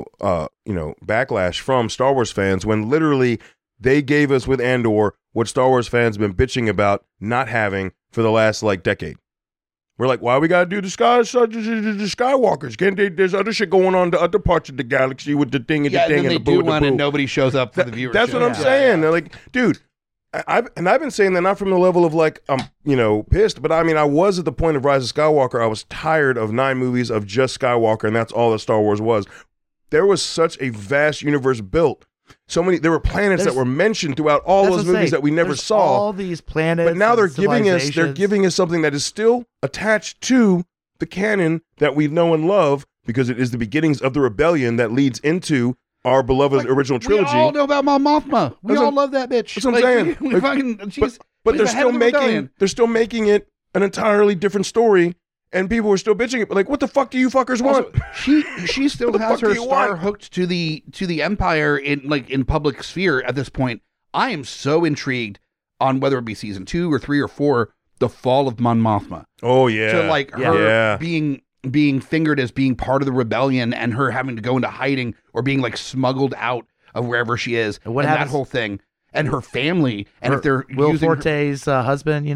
Speaker 1: backlash from Star Wars fans when literally they gave us with Andor what Star Wars fans have been bitching about not having for the last decade. We're like, why we gotta do the Skywalkers? Can't they? There's other shit going on in the other parts of the galaxy with the thing and the thing and the boo.
Speaker 2: And nobody shows up for the viewership.
Speaker 1: That's what I'm saying. They're like, dude. I've been saying that not from the level of I'm pissed, but I mean I was at the point of Rise of Skywalker. I was tired of 9 movies of just Skywalker, and that's all that Star Wars was. There was such a vast universe built. There were planets that were mentioned throughout all those movies that we never saw.
Speaker 3: All these planets,
Speaker 1: but now they're giving us something that is still attached to the canon that we know and love because it is the beginnings of the rebellion that leads into our beloved original trilogy.
Speaker 2: We all know about Mon Mothma. We all love that bitch.
Speaker 1: That's what I'm saying. But they're still making it an entirely different story, and people are still bitching it. But like, what the fuck do you fuckers want?
Speaker 2: Also, she still has her star hooked to the Empire in public sphere at this point. I am so intrigued on whether it be season 2 or 3 or 4, the fall of Mon Mothma.
Speaker 1: Oh yeah.
Speaker 2: So her being fingered as being part of the rebellion and her having to go into hiding or being smuggled out of wherever she is, and that whole thing, and her family, and if they're
Speaker 3: Will Forte's husband,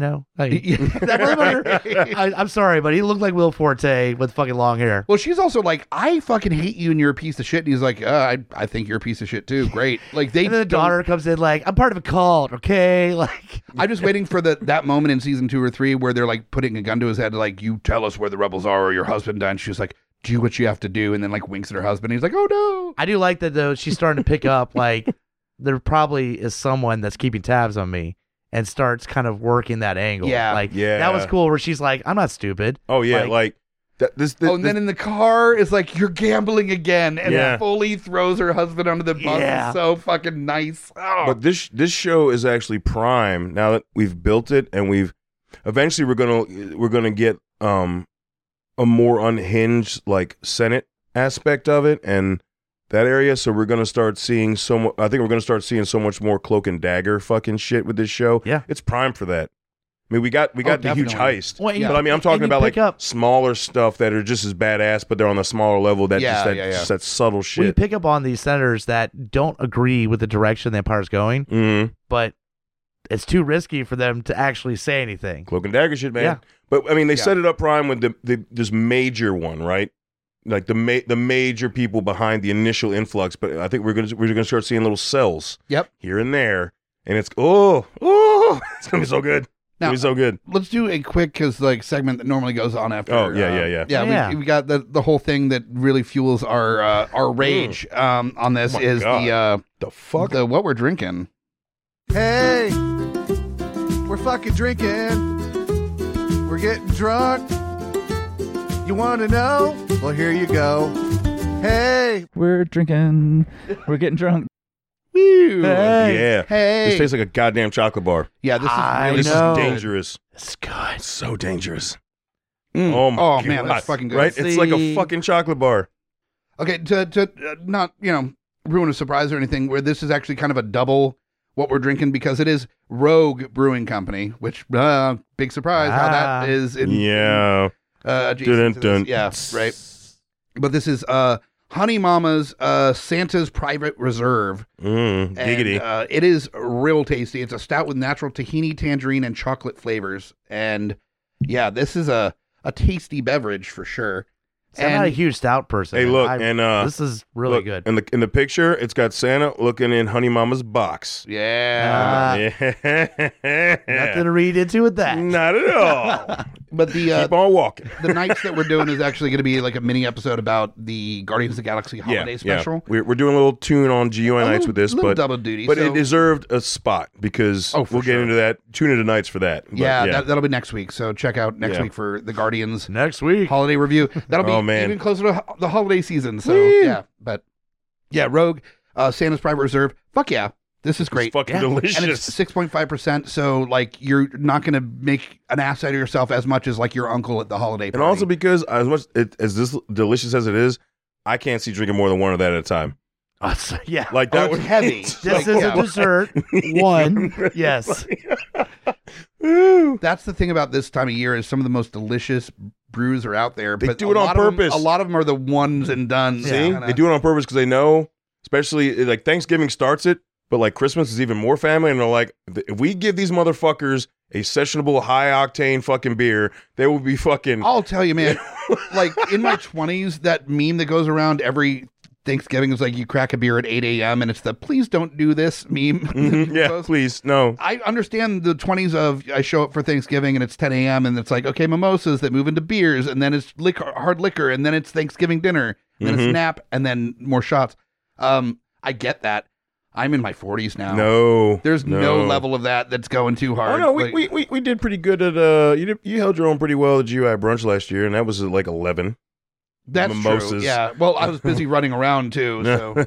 Speaker 3: I'm sorry, but he looked like Will Forte with fucking long hair.
Speaker 2: Well, she's also like, I fucking hate you and you're a piece of shit, and he's like, I think you're a piece of shit too. Great. And then
Speaker 3: the daughter comes in like, I'm part of a cult, okay?
Speaker 2: I'm just waiting for that moment in season 2 or 3 where they're putting a gun to his head, you tell us where the rebels are or your husband died. And she's like, do what you have to do, and then winks at her husband. And he's like, oh no.
Speaker 3: I do like that though. She's starting to pick up there probably is someone that's keeping tabs on me and starts kind of working that angle.
Speaker 2: Yeah.
Speaker 3: That was cool where she's like, I'm not stupid.
Speaker 1: Oh yeah.
Speaker 2: And then in the car is you're gambling again, and fully throws her husband under the bus.
Speaker 3: Yeah.
Speaker 2: It's so fucking nice. Oh.
Speaker 1: But this show is actually prime now that we've built it, and eventually we're gonna get a more unhinged Senate aspect of it and that area. So we're gonna start seeing I think we're gonna start seeing so much more cloak and dagger fucking shit with this show.
Speaker 3: Yeah,
Speaker 1: it's prime for that. I mean, we got the huge heist,
Speaker 3: but
Speaker 1: I mean, I'm talking about smaller stuff that are just as badass, but they're on a smaller level. Just that subtle shit.
Speaker 3: When you pick up on these senators that don't agree with the direction the Empire's going, but it's too risky for them to actually say anything.
Speaker 1: Cloak and dagger shit, man.
Speaker 3: Yeah.
Speaker 1: But I mean, they set it up prime with this major one, right? The major people behind the initial influx. But I think we're gonna start seeing little cells, here and there, and it's it's gonna be so good.
Speaker 2: Now,
Speaker 1: it's so good.
Speaker 2: Let's do a quick segment that normally goes on after.
Speaker 1: Oh yeah.
Speaker 2: Yeah, we got the whole thing that really fuels our rage on this is the fuck what we're drinking.
Speaker 11: Hey, we're fucking drinking. We're getting drunk. You want to know? Well, here you go. Hey,
Speaker 12: we're drinking. We're getting drunk.
Speaker 2: Woo.
Speaker 1: Hey. Yeah.
Speaker 2: Hey.
Speaker 1: This tastes like a goddamn chocolate bar.
Speaker 2: Yeah, this is
Speaker 1: dangerous.
Speaker 3: It's good.
Speaker 1: It's so dangerous.
Speaker 2: Oh my God. Man, that's fucking good.
Speaker 1: Right? It's like a fucking chocolate bar.
Speaker 2: Okay, to not ruin a surprise or anything, where this is actually kind of a double what we're drinking because it is Rogue Brewing Company, which big surprise how that is in adjacent to this. Yeah, right. But this is Honey Mama's Santa's Private Reserve.
Speaker 1: Giggity.
Speaker 2: And, it is real tasty. It's a stout with natural tahini, tangerine, and chocolate flavors. And yeah, this is a tasty beverage for sure.
Speaker 3: I'm not a huge stout person.
Speaker 1: Hey, look,
Speaker 3: this is really good.
Speaker 1: In the picture, it's got Santa looking in Honey Mama's box.
Speaker 2: Yeah.
Speaker 3: Nothing to read into with that.
Speaker 1: Not at all.
Speaker 2: But
Speaker 1: keep on walking.
Speaker 2: The nights that we're doing is actually going to be like a mini episode about the Guardians of the Galaxy holiday special.
Speaker 1: Yeah. We're doing a little tune on GUI nights with this, but
Speaker 2: double duty.
Speaker 1: But it deserved a spot because we'll get into that. Tune into nights for that. But,
Speaker 2: that'll be next week. So check out next week for the Guardians
Speaker 3: next week
Speaker 2: holiday review. That'll be even closer to the holiday season. So Rogue, Santa's Private Reserve. Fuck yeah. This is great.
Speaker 1: It's fucking delicious.
Speaker 2: And it's 6.5%. So like you're not going to make an ass out of yourself as much as like your uncle at the holiday party.
Speaker 1: And also because as much as this delicious as it is, I can't see drinking more than one of that at a time.
Speaker 3: Yeah.
Speaker 1: Like that was
Speaker 2: heavy.
Speaker 3: This is a dessert. One. Yes.
Speaker 2: That's the thing about this time of year is some of the most delicious brews are out there.
Speaker 1: They do it on purpose.
Speaker 2: A lot of them are the ones and done.
Speaker 1: See? They do it on purpose because they know, especially like Thanksgiving starts it, but like Christmas is even more family. And they're like, if we give these motherfuckers a sessionable, high octane fucking beer, they will be fucking.
Speaker 2: I'll tell you, man. Like in my 20s, that meme that goes around every Thanksgiving is like you crack a beer at 8 a.m. and it's the please don't do this meme.
Speaker 1: Yeah, please, no.
Speaker 2: I understand the 20s of I show up for Thanksgiving and it's 10 a.m. and it's like, okay, mimosas that move into beers and then it's hard liquor and then it's Thanksgiving dinner and then it's nap and then more shots. I get that. I'm in my 40s now. There's no level of that that's going too hard.
Speaker 1: Oh, no, we did pretty good at, you held your own pretty well at GUI brunch last year and that was at like 11.
Speaker 2: That's
Speaker 1: mimosas.
Speaker 2: True. Yeah. Well, I was busy running around too. So,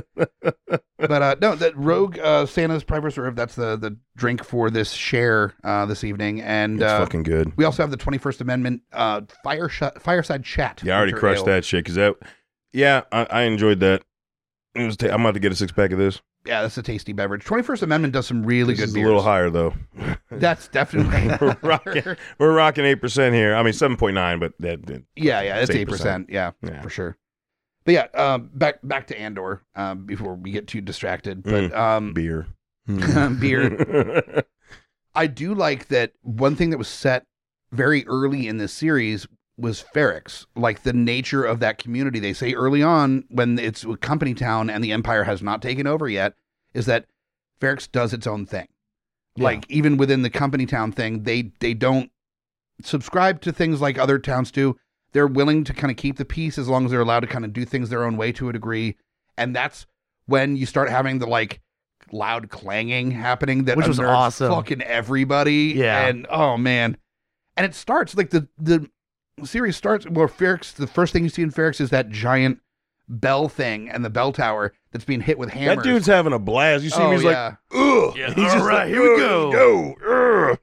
Speaker 2: but no, that Rogue Santa's Private Reserve. That's the drink for this share this evening, and
Speaker 1: it's fucking good.
Speaker 2: We also have the 21st Amendment fireside chat.
Speaker 1: Yeah, I already crushed that shit because that. Yeah, I enjoyed that. It was I'm about to get a 6-pack of this.
Speaker 2: Yeah, that's a tasty beverage. 21st Amendment does some really good beers.
Speaker 1: A little higher though.
Speaker 2: That's definitely
Speaker 1: we're rocking 8% here. I mean 7.9, but that
Speaker 2: yeah, it's 8%. Yeah, for sure. But yeah, back to Andor before we get too distracted. But
Speaker 1: beer.
Speaker 2: Beer. I do like that one thing that was set very early in this series was Ferrix, like the nature of that community. They say early on when it's Company Town and the Empire has not taken over yet, is that Ferrix does its own thing. Yeah. Like even within the Company Town thing, they don't subscribe to things like other towns do. They're willing to kind of keep the peace as long as they're allowed to kind of do things their own way to a degree. And that's when you start having the like loud clanging happening that
Speaker 3: which was awesome.
Speaker 2: Fucking everybody.
Speaker 3: Yeah.
Speaker 2: And oh man. And it starts like the series starts where Ferrix, the first thing you see in Ferrix is that giant bell thing and the bell tower that's being hit with hammers.
Speaker 1: That dude's having a blast. You see him, he's like, ugh.
Speaker 3: Yeah,
Speaker 1: he's
Speaker 3: all right, here we
Speaker 1: go.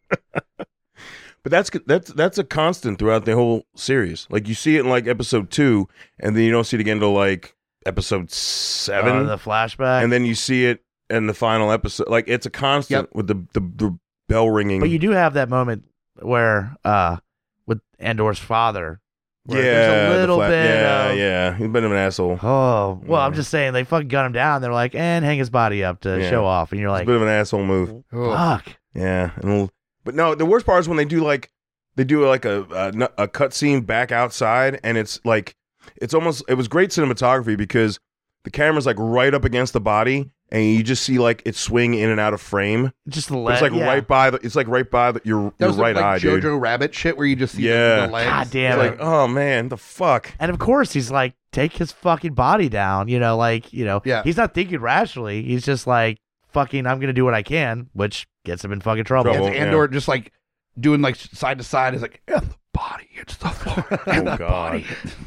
Speaker 1: But that's a constant throughout the whole series. Like you see it in like episode 2, and then you don't see it again until like episode 7.
Speaker 3: The flashback.
Speaker 1: And then you see it in the final episode. Like it's a constant with the bell ringing.
Speaker 3: But you do have that moment where with Andor's father.
Speaker 1: There's
Speaker 3: a little bit
Speaker 1: yeah. He's been an asshole.
Speaker 3: Oh, well, I'm just saying, they fucking gun him down. They're like, and hang his body up to show off. And you're like,
Speaker 1: it's a bit of an asshole move.
Speaker 3: Fuck.
Speaker 1: Yeah. But no, the worst part is when they do like a cut scene back outside, and it's like, it was great cinematography because the camera's like right up against the body, and you just see like it swing in and out of frame.
Speaker 3: Just the
Speaker 1: leg. It's like right by your right
Speaker 2: like
Speaker 1: eye, dude.
Speaker 2: Jojo Rabbit shit where you just see the legs.
Speaker 3: God damn
Speaker 1: it's
Speaker 3: it.
Speaker 1: Like, oh man, the fuck.
Speaker 3: And of course he's like, take his fucking body down, he's not thinking rationally. He's just like, fucking, I'm gonna do what I can, which gets him in fucking trouble.
Speaker 2: Andor just like doing like side to side is like, and the body hits the floor. And the body.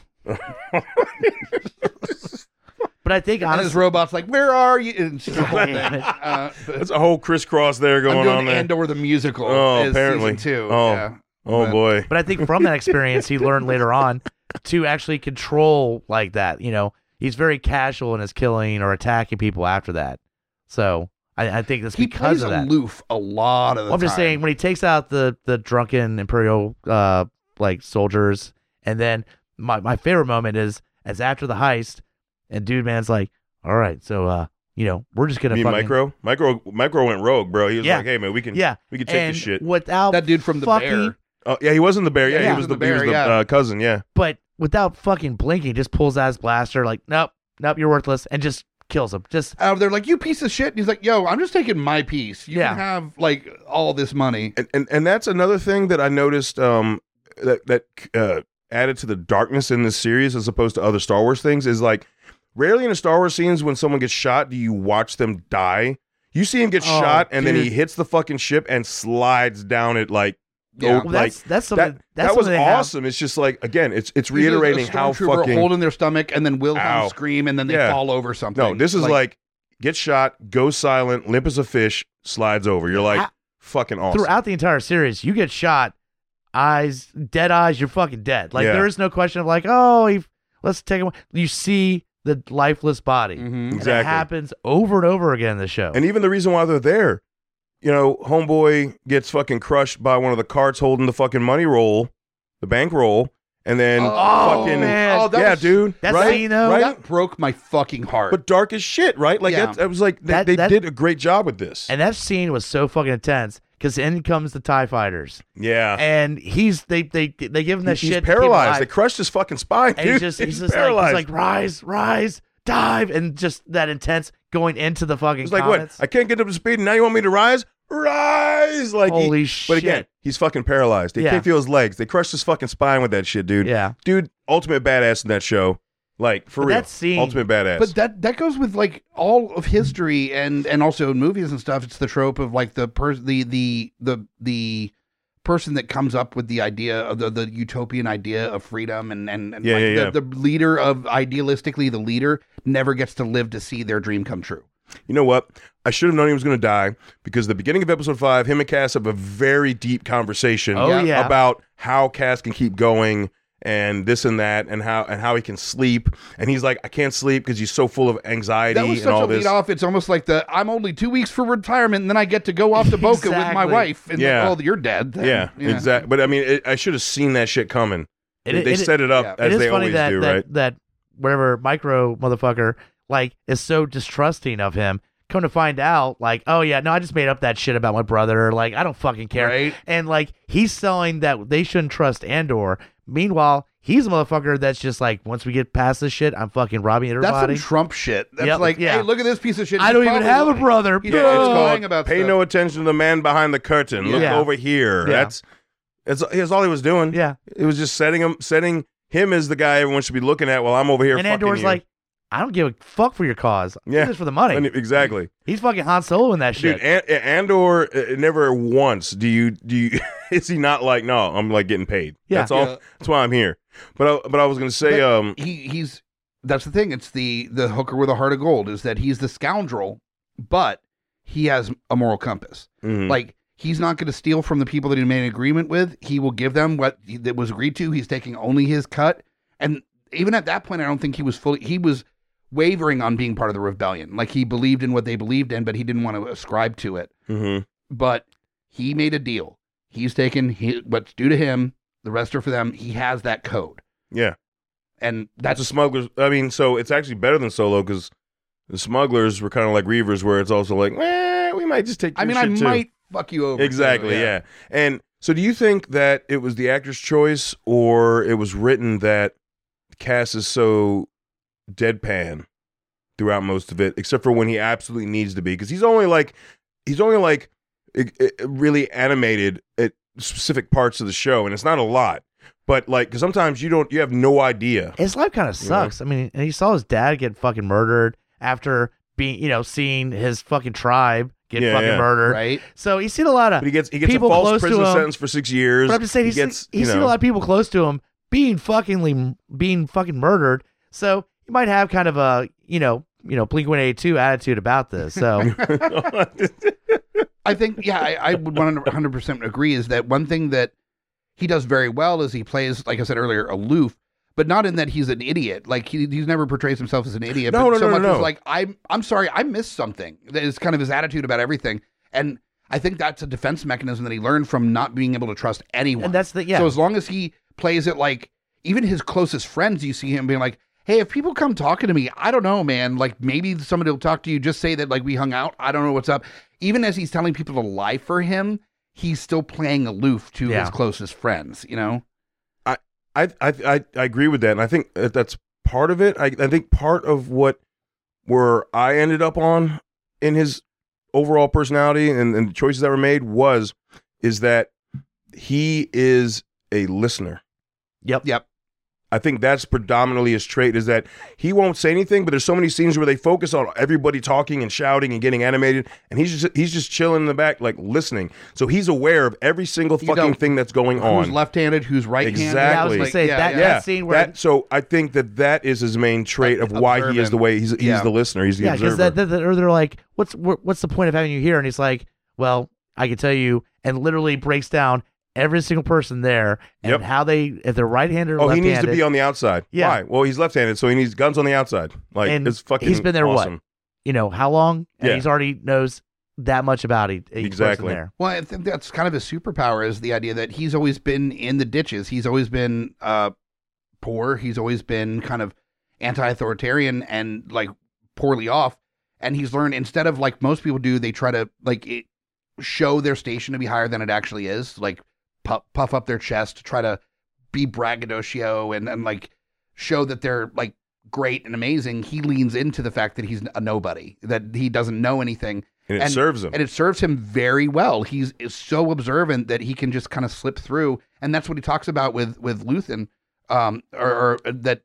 Speaker 3: But I think honestly,
Speaker 2: his robot's like, where are you? And
Speaker 1: there's a whole crisscross there going on there.
Speaker 2: Andor the musical.
Speaker 1: Oh, apparently.
Speaker 2: Season 2.
Speaker 1: Oh boy.
Speaker 3: But I think from that experience, he learned later on to actually control like that. He's very casual in his killing or attacking people after that. So I think that's
Speaker 2: he
Speaker 3: because
Speaker 2: plays
Speaker 3: of that.
Speaker 2: aloof a lot of the
Speaker 3: I'm
Speaker 2: time.
Speaker 3: just saying when he takes out the drunken Imperial like soldiers, and then my favorite moment is as after the heist, and Dude Man's like, all right, so we're just gonna.
Speaker 1: You mean Micro went rogue, bro. He was like, hey man, we can take this shit.
Speaker 3: Without
Speaker 2: that dude from the Bear.
Speaker 1: Oh yeah, he wasn't the bear. Yeah, he was the bear, cousin. Yeah,
Speaker 3: but without fucking blinking, just pulls out his blaster, like, nope, you're worthless, and just kills him. Just
Speaker 2: they're like, you piece of shit. And he's like, yo, I'm just taking my piece. You can have like all this money.
Speaker 1: And that's another thing that I noticed that added to the darkness in this series as opposed to other Star Wars things is like rarely in the Star Wars scenes when someone gets shot do you watch them die. You see him get shot and then he hits the fucking ship and slides down it like.
Speaker 3: Yeah, well, that's something
Speaker 1: that was awesome. It's just like again, it's reiterating how fucking
Speaker 2: holding their stomach and then Wilhelm scream and then they fall over something.
Speaker 1: No, this is like get shot, goes silent, limp as a fish, slides over. You're like fucking awesome.
Speaker 3: Throughout the entire series, you get shot, dead eyes, you're fucking dead. Like there is no question of like, let's take him. You see the lifeless body.
Speaker 1: Mm-hmm.
Speaker 3: Exactly. It happens over and over again in the show.
Speaker 1: And even the reason why they're there. Homeboy gets fucking crushed by one of the carts holding the fucking money roll, the bank roll, and then dude.
Speaker 3: That
Speaker 1: right?
Speaker 3: scene, though,
Speaker 2: that broke my fucking heart.
Speaker 1: But dark as shit, right? Like that was like they did a great job with this.
Speaker 3: And that scene was so fucking intense because in comes the TIE fighters.
Speaker 1: Yeah,
Speaker 3: and they give him that shit.
Speaker 1: He's paralyzed. They crushed his fucking spine,
Speaker 3: and
Speaker 1: dude.
Speaker 3: He's just paralyzed. Like rise, dive, and just that intense going into the fucking.
Speaker 1: It's like what? I can't get up to speed, and now you want me to rise? Rise! Like
Speaker 3: holy shit!
Speaker 1: But again, he's fucking paralyzed. He can't feel his legs. They crushed his fucking spine with that shit, dude.
Speaker 3: Yeah,
Speaker 1: dude, ultimate badass in that show. Like for real,
Speaker 3: that scene,
Speaker 1: ultimate badass.
Speaker 2: But that goes with like all of history and also in movies and stuff. It's the trope of like the person that comes up with the idea of the utopian idea of freedom and the leader of idealistically the leader never gets to live to see their dream come true.
Speaker 1: You know what? I should have known he was going to die because the beginning of episode 5, him and Cass have a very deep conversation about how Cass can keep going and this and that and how he can sleep. And he's like, I can't sleep because he's so full of anxiety
Speaker 2: that was
Speaker 1: and
Speaker 2: such
Speaker 1: all
Speaker 2: a
Speaker 1: this.
Speaker 2: Lead off. It's almost like I'm only 2 weeks for retirement and then I get to go off to Boca with my wife. And you're dead. Then.
Speaker 1: Yeah, exactly. But I mean, I should have seen that shit coming. They set it up as they always do, right?
Speaker 3: That whatever Micro motherfucker like is so distrusting of him. Come to find out, like, oh yeah, no, I just made up that shit about my brother. Like, I don't fucking care.
Speaker 2: Right.
Speaker 3: And like, he's selling that they shouldn't trust Andor. Meanwhile, he's a motherfucker that's just like, once we get past this shit, I'm fucking robbing everybody.
Speaker 2: That's some Trump shit. That's hey, look at this piece of shit.
Speaker 3: I don't even have a brother.
Speaker 1: It's called Pay No Attention to the Man Behind the Curtain. Look over here.
Speaker 3: Yeah.
Speaker 1: That's all he was doing.
Speaker 3: Yeah.
Speaker 1: It was just setting him as the guy everyone should be looking at while I'm over here.
Speaker 3: And Andor's like, I don't give a fuck for your cause. I'm doing this for the money.
Speaker 1: Exactly.
Speaker 3: He's fucking Han Solo in that shit.
Speaker 1: Dude, Andor never once do you is he not like, no, I'm like getting paid.
Speaker 3: Yeah.
Speaker 1: That's all. That's why I'm here. But I was gonna say
Speaker 2: he's that's the thing. It's the hooker with a heart of gold is that he's the scoundrel, but he has a moral compass.
Speaker 1: Mm-hmm.
Speaker 2: Like he's not going to steal from the people that he made an agreement with. He will give them what that was agreed to. He's taking only his cut. And even at that point, I don't think he was wavering on being part of the rebellion. Like he believed in what they believed in, but he didn't want to ascribe to it.
Speaker 1: Mm-hmm.
Speaker 2: But he made a deal. He's taken what's due to him. The rest are for them. He has that code.
Speaker 1: Yeah.
Speaker 2: And
Speaker 1: that's a smuggler's. I mean, so it's actually better than Solo because the smugglers were kind of like Reavers, where it's also like, we might just take your shit too.
Speaker 2: Might fuck you over.
Speaker 1: Exactly,
Speaker 2: too,
Speaker 1: yeah. And so do you think that it was the actor's choice or it was written that Cass is so deadpan throughout most of it, except for when he absolutely needs to be, because he's only like really animated at specific parts of the show, and it's not a lot, but like because sometimes you have no idea.
Speaker 3: His life kind of sucks. I mean, and he saw his dad get fucking murdered after being, seeing his fucking tribe get fucking murdered.
Speaker 2: Right.
Speaker 3: So he's seen a lot of
Speaker 1: he gets
Speaker 3: people
Speaker 1: a false
Speaker 3: close
Speaker 1: prison
Speaker 3: to him,
Speaker 1: sentence for 6 years.
Speaker 3: But I'm just saying he's seen a lot of people close to him being fucking murdered. So he might have kind of a Blink-182 attitude about this. So
Speaker 2: I think I would 100% agree is that one thing that he does very well is he plays, like I said earlier, aloof, but not in that he's an idiot. Like he's never portrays himself as an idiot.
Speaker 1: No,
Speaker 2: but so much
Speaker 1: no.
Speaker 2: as like I'm sorry, I missed something. That is kind of his attitude about everything, and I think that's a defense mechanism that he learned from not being able to trust anyone.
Speaker 3: And that's
Speaker 2: So as long as he plays it like even his closest friends, you see him being like, hey, if people come talking to me, I don't know, man. Like maybe somebody will talk to you. Just say that like we hung out. I don't know what's up. Even as he's telling people to lie for him, he's still playing aloof to his closest friends. You know,
Speaker 1: I agree with that, and I think that's part of it. I think part of where I ended up on in his overall personality and the choices that were made is that he is a listener.
Speaker 2: Yep.
Speaker 1: I think that's predominantly his trait, is that he won't say anything, but there's so many scenes where they focus on everybody talking and shouting and getting animated, and he's just chilling in the back, like listening. So he's aware of every single fucking thing that's going on.
Speaker 2: Who's left-handed, who's right-handed.
Speaker 1: Exactly.
Speaker 3: Yeah, I was gonna say that scene where
Speaker 1: so I think that is his main trait of why he is the way he's the listener. He's the observer.
Speaker 3: Because they're like, what's the point of having you here? And he's like, well, I can tell you, and literally breaks down every single person there and how if they're right-handed or left-handed.
Speaker 1: He needs to be on the outside.
Speaker 3: Yeah.
Speaker 1: Why? Well, he's left-handed, so he needs guns on the outside. Like,
Speaker 3: and
Speaker 1: it's fucking
Speaker 3: he's been there
Speaker 1: awesome.
Speaker 3: How long? And he's already knows that much about each person there.
Speaker 2: Well, I think that's kind of his superpower, is the idea that he's always been in the ditches. He's always been poor. He's always been kind of anti-authoritarian and like poorly off. And he's learned, instead of like most people do, they try to like show their station to be higher than it actually is. Like, puff up their chest, try to be braggadocio and like show that they're like great and amazing. He leans into the fact that he's a nobody, that he doesn't know anything.
Speaker 1: And it serves him.
Speaker 2: And it serves him very well. He's so observant that he can just kind of slip through. And that's what he talks about with Luthen, or that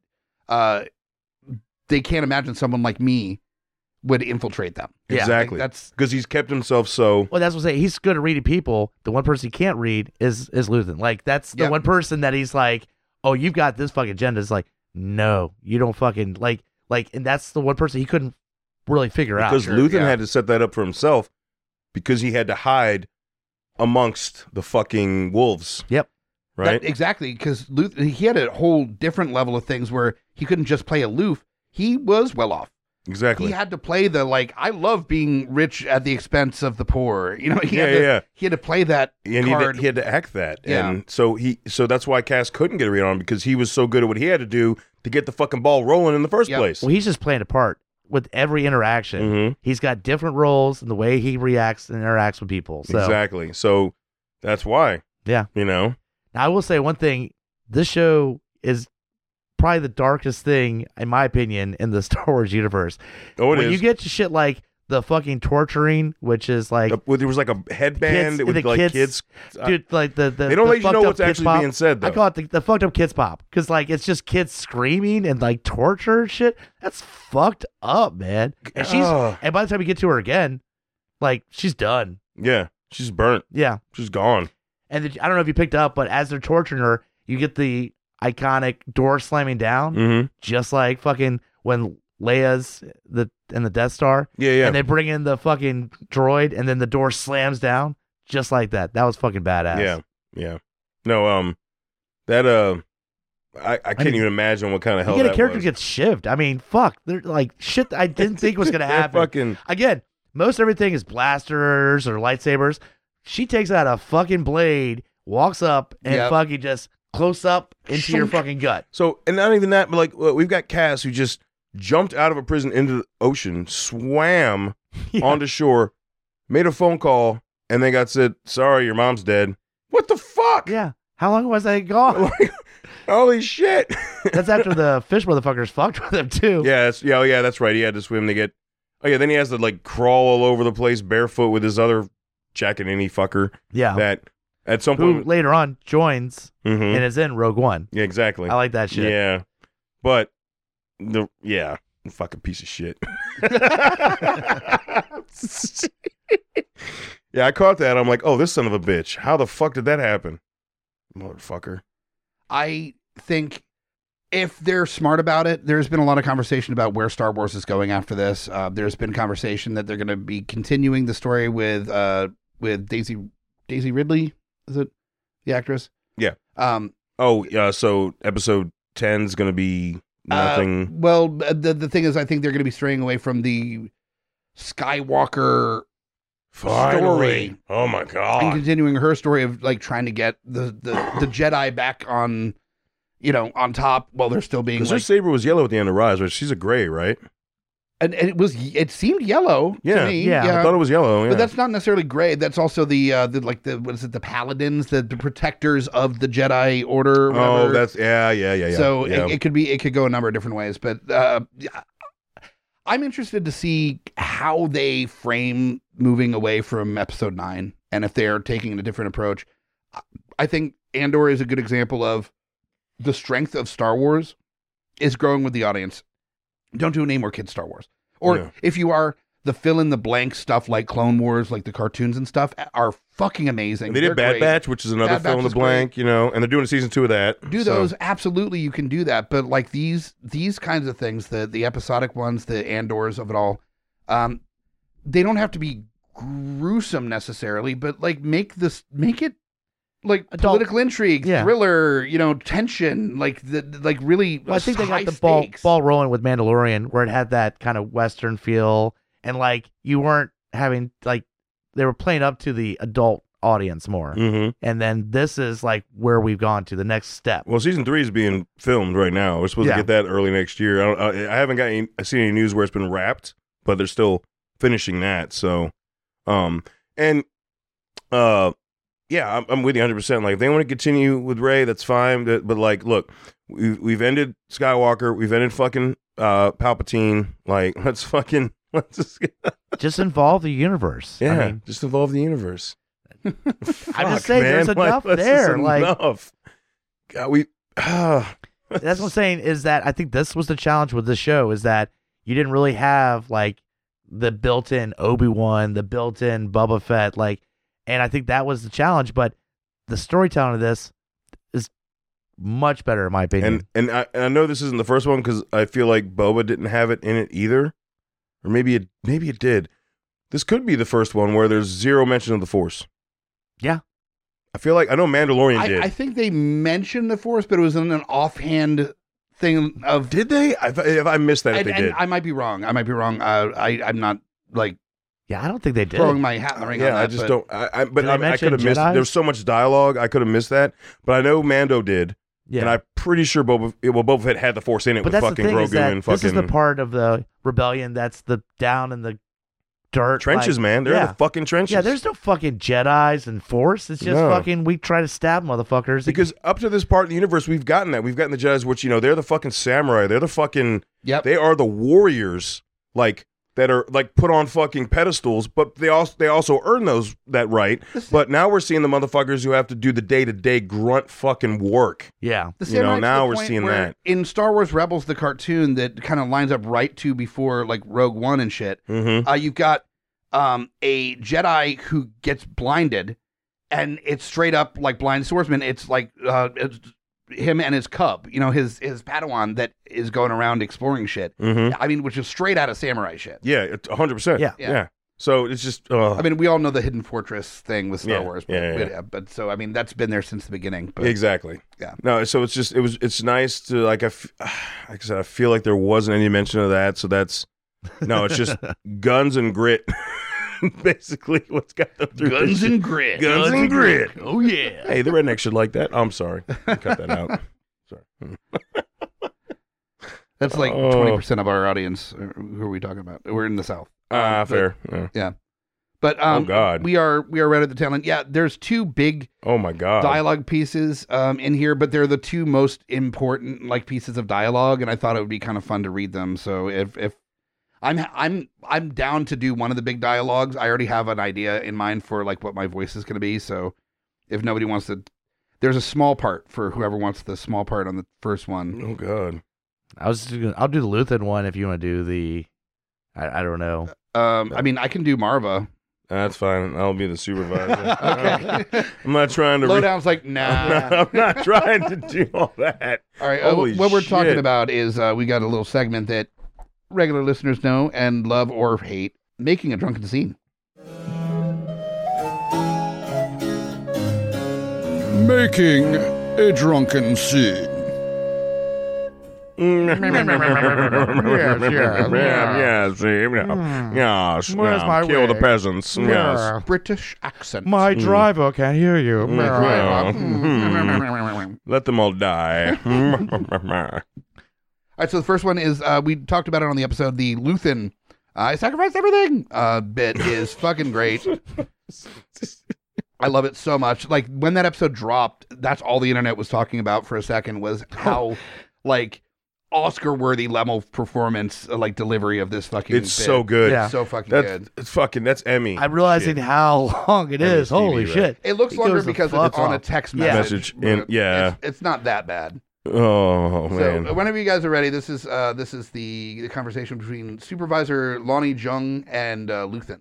Speaker 2: they can't imagine someone like me would infiltrate them.
Speaker 1: Exactly.
Speaker 2: That's
Speaker 1: because he's kept himself so.
Speaker 3: Well, that's what I'm saying. He's good at reading people. The one person he can't read is Luthen. Like, that's the one person that he's like, oh, you've got this fucking agenda. It's like, no, you don't fucking like, and that's the one person he couldn't really figure out.
Speaker 1: Because Luthen had to set that up for himself because he had to hide amongst the fucking wolves.
Speaker 3: Yep.
Speaker 1: Right?
Speaker 2: Exactly. Because Luthen, he had a whole different level of things where he couldn't just play aloof. He was well off.
Speaker 1: Exactly.
Speaker 2: He had to play the, like, I love being rich at the expense of the poor. You know, he had to play that card.
Speaker 1: He had to act that. Yeah. And so that's why Cass couldn't get a read on him, because he was so good at what he had to do to get the fucking ball rolling in the first place.
Speaker 3: Well, he's just playing a part with every interaction.
Speaker 1: Mm-hmm.
Speaker 3: He's got different roles in the way he reacts and interacts with people. So.
Speaker 1: Exactly. So that's why.
Speaker 3: Yeah.
Speaker 1: You know?
Speaker 3: Now, I will say one thing. This show is probably the darkest thing, in my opinion, in the Star Wars universe.
Speaker 1: Oh, it
Speaker 3: when
Speaker 1: is.
Speaker 3: you get to shit like the fucking torturing, which is like
Speaker 1: there was like a headband with like kids,
Speaker 3: dude, like the
Speaker 1: they don't let you know what's actually being said, though.
Speaker 3: I call it the fucked up kids pop, because like it's just kids screaming and like torture and shit. That's fucked up, man. And and by the time we get to her again, like she's done.
Speaker 1: Yeah, she's burnt.
Speaker 3: Yeah,
Speaker 1: she's gone.
Speaker 3: And I don't know if you picked up, but as they're torturing her, you get the iconic door slamming down, just like fucking when Leia's in the Death Star.
Speaker 1: Yeah.
Speaker 3: And they bring in the fucking droid, and then the door slams down, just like that. That was fucking badass.
Speaker 1: Yeah. No, I can't even imagine what kind of hell
Speaker 3: you get
Speaker 1: that
Speaker 3: a character
Speaker 1: was.
Speaker 3: gets shivved. I mean, fuck. They're like shit that I didn't think was gonna happen. Again, most everything is blasters or lightsabers. She takes out a fucking blade, walks up, and fucking just close up into your fucking gut.
Speaker 1: So, and not even that, but like we've got Cass who just jumped out of a prison into the ocean, swam onto shore, made a phone call, and they got said, "Sorry, your mom's dead." What the fuck?
Speaker 3: Yeah. How long was I gone?
Speaker 1: Holy shit.
Speaker 3: That's after the fish motherfuckers fucked with him too.
Speaker 1: Yeah, that's right. He had to swim to get. Oh yeah, then he has to like crawl all over the place barefoot with his other Jack-and-Any fucker.
Speaker 3: Yeah.
Speaker 1: That at some
Speaker 3: who
Speaker 1: point
Speaker 3: later on joins and is in Rogue One.
Speaker 1: Yeah, exactly.
Speaker 3: I like that shit.
Speaker 1: Yeah, but fucking piece of shit. Yeah, I caught that. I'm like, oh, this son of a bitch. How the fuck did that happen, motherfucker?
Speaker 2: I think if they're smart about it, there's been a lot of conversation about where Star Wars is going after this. There's been conversation that they're going to be continuing the story with Daisy Ridley. Is it the actress?
Speaker 1: Yeah. So episode 10's going to be nothing.
Speaker 2: Well, the thing is, I think they're going to be straying away from the Skywalker story.
Speaker 1: Oh my god!
Speaker 2: And continuing her story of like trying to get the Jedi back on, on top while they're still being.
Speaker 1: Because her saber was yellow at the end of Rise, but she's a gray, right?
Speaker 2: And it seemed yellow to me.
Speaker 1: Yeah, I thought it was yellow. Yeah.
Speaker 2: But that's not necessarily gray. That's also the the Paladins, the protectors of the Jedi Order. Whatever.
Speaker 1: Oh, that's yeah.
Speaker 2: So it could go a number of different ways, but I'm interested to see how they frame moving away from Episode 9 and if they're taking a different approach. I think Andor is a good example of the strength of Star Wars is growing with the audience. Don't do any more kids Star Wars. Or if you are, the fill-in-the-blank stuff like Clone Wars, like the cartoons and stuff, are fucking amazing.
Speaker 1: And they did Bad Batch, which is another fill-in-the-blank, and they're doing a season 2 of that.
Speaker 2: Those, absolutely, you can do that. But like these kinds of things, the episodic ones, the Andors of it all, they don't have to be gruesome necessarily, but like make it like political intrigue, thriller, tension, really.
Speaker 3: Well, I think they got the ball rolling with Mandalorian, where it had that kind of Western feel, and like you weren't having like they were playing up to the adult audience more.
Speaker 1: Mm-hmm.
Speaker 3: And then this is like where we've gone to the next step.
Speaker 1: Well, season 3 is being filmed right now. We're supposed to get that early next year. I haven't seen any news where it's been wrapped, but they're still finishing that. So, yeah, I'm with you 100%. Like, if they want to continue with Rey, that's fine. But like, look, we've ended Skywalker. We've ended fucking Palpatine. Like, let's
Speaker 3: just involve the universe.
Speaker 1: Yeah, I mean, just involve the universe.
Speaker 3: I'm just saying, there's enough there. Like,
Speaker 1: enough. God,
Speaker 3: that's what I'm saying. Is that I think this was the challenge with this show is that you didn't really have like the built-in Obi-Wan, the built-in Boba Fett, like. And I think that was the challenge, but the storytelling of this is much better, in my opinion.
Speaker 1: And I know this isn't the first one because I feel like Boba didn't have it in it either, or maybe it did. This could be the first one where there's zero mention of the Force.
Speaker 3: Yeah,
Speaker 1: I feel like I know Mandalorian did.
Speaker 2: I think they mentioned the Force, but it was in an offhand thing of.
Speaker 1: Did they? If I missed that, if they did,
Speaker 2: I might be wrong. I'm not like.
Speaker 3: Yeah, I don't think they did.
Speaker 2: Throwing my hat in the ring.
Speaker 1: Yeah,
Speaker 2: on that,
Speaker 1: I just don't. But I could have
Speaker 3: Jedis?
Speaker 1: missed. There's so much dialogue. I could have missed that. But I know Mando did. Yeah, and I'm pretty sure Boba Fett had the Force in it
Speaker 3: but
Speaker 1: with
Speaker 3: that's
Speaker 1: fucking
Speaker 3: the thing
Speaker 1: Grogu
Speaker 3: is that
Speaker 1: and fucking.
Speaker 3: This is the part of the rebellion that's the down in the dirt
Speaker 1: trenches, man. They're in the fucking trenches.
Speaker 3: Yeah, there's no fucking Jedis and Force. It's just fucking. We try to stab motherfuckers
Speaker 1: because up to this part of the universe, we've gotten that. We've gotten the Jedis, which they're the fucking samurai. They're the fucking.
Speaker 2: Yep.
Speaker 1: They are the warriors. Like. That are like put on fucking pedestals, but they also earn that right. But now we're seeing the motherfuckers who have to do the day-to-day grunt fucking work.
Speaker 3: Yeah,
Speaker 1: now we're seeing that
Speaker 2: in Star Wars Rebels, the cartoon that kind of lines up right to before like Rogue One and shit.
Speaker 1: Mm-hmm.
Speaker 2: You've got a Jedi who gets blinded, and it's straight up like blind swordsman. It's like it's him and his cub, his Padawan that is going around exploring shit.
Speaker 1: Mm-hmm.
Speaker 2: I mean, which is straight out of samurai shit.
Speaker 1: Yeah, 100%. Yeah. So it's just.
Speaker 2: I mean, we all know the Hidden Fortress thing with Star Wars.
Speaker 1: But,
Speaker 2: but so I mean, that's been there since the beginning. But,
Speaker 1: exactly.
Speaker 2: Yeah.
Speaker 1: No, so it's nice to like I said, I feel like there wasn't any mention of that. So it's just guns and grit. Basically, what's got them through
Speaker 2: guns and grit.
Speaker 1: Guns and grit.
Speaker 2: Oh yeah.
Speaker 1: Hey, the redneck should like that. I'm sorry. Cut that out. Sorry.
Speaker 2: That's like 20% of our audience. Who are we talking about? We're in the South.
Speaker 1: Fair.
Speaker 2: Yeah. But
Speaker 1: oh God,
Speaker 2: we are right at the tail end. Yeah, there's two big
Speaker 1: my God
Speaker 2: dialogue pieces in here, but they're the two most important like pieces of dialogue, and I thought it would be kind of fun to read them. So if I'm down to do one of the big dialogues. I already have an idea in mind for like what my voice is going to be. So if nobody wants to, there's a small part for whoever wants the small part on the first one.
Speaker 1: Oh God,
Speaker 3: I'll do the Luthen one if you want to do the. I don't know.
Speaker 2: I mean, I can do Marva.
Speaker 1: That's fine. I'll be the supervisor.
Speaker 2: Okay.
Speaker 1: I'm not trying to.
Speaker 2: Lowdown's like, nah.
Speaker 1: I'm not trying to do all that.
Speaker 2: All right. What we're talking about is we got a little segment that regular listeners know and love or hate, making a drunken scene.
Speaker 8: Making a drunken scene.
Speaker 1: Yes.
Speaker 11: Where's my
Speaker 1: Kill the
Speaker 11: wig?
Speaker 1: peasants. Yes.
Speaker 2: British accent.
Speaker 11: My driver can't hear you.
Speaker 1: Let them all die.
Speaker 2: All right, so the first one is, we talked about it on the episode, the Luthen, I sacrificed everything bit is fucking great. I love it so much. Like, when that episode dropped, that's all the internet was talking about for a second, was how, like, Oscar-worthy level performance, like, delivery of this fucking
Speaker 1: It's
Speaker 2: bit.
Speaker 1: so good.
Speaker 2: It's so fucking good.
Speaker 1: It's fucking, that's Emmy.
Speaker 3: I'm realizing how long it is. Holy shit.
Speaker 2: It looks longer because it's on a text message.
Speaker 1: Yeah.
Speaker 2: It's not that bad.
Speaker 1: Oh, man.
Speaker 2: So whenever you guys are ready, this is the conversation between Supervisor Lonnie Jung and Luthen.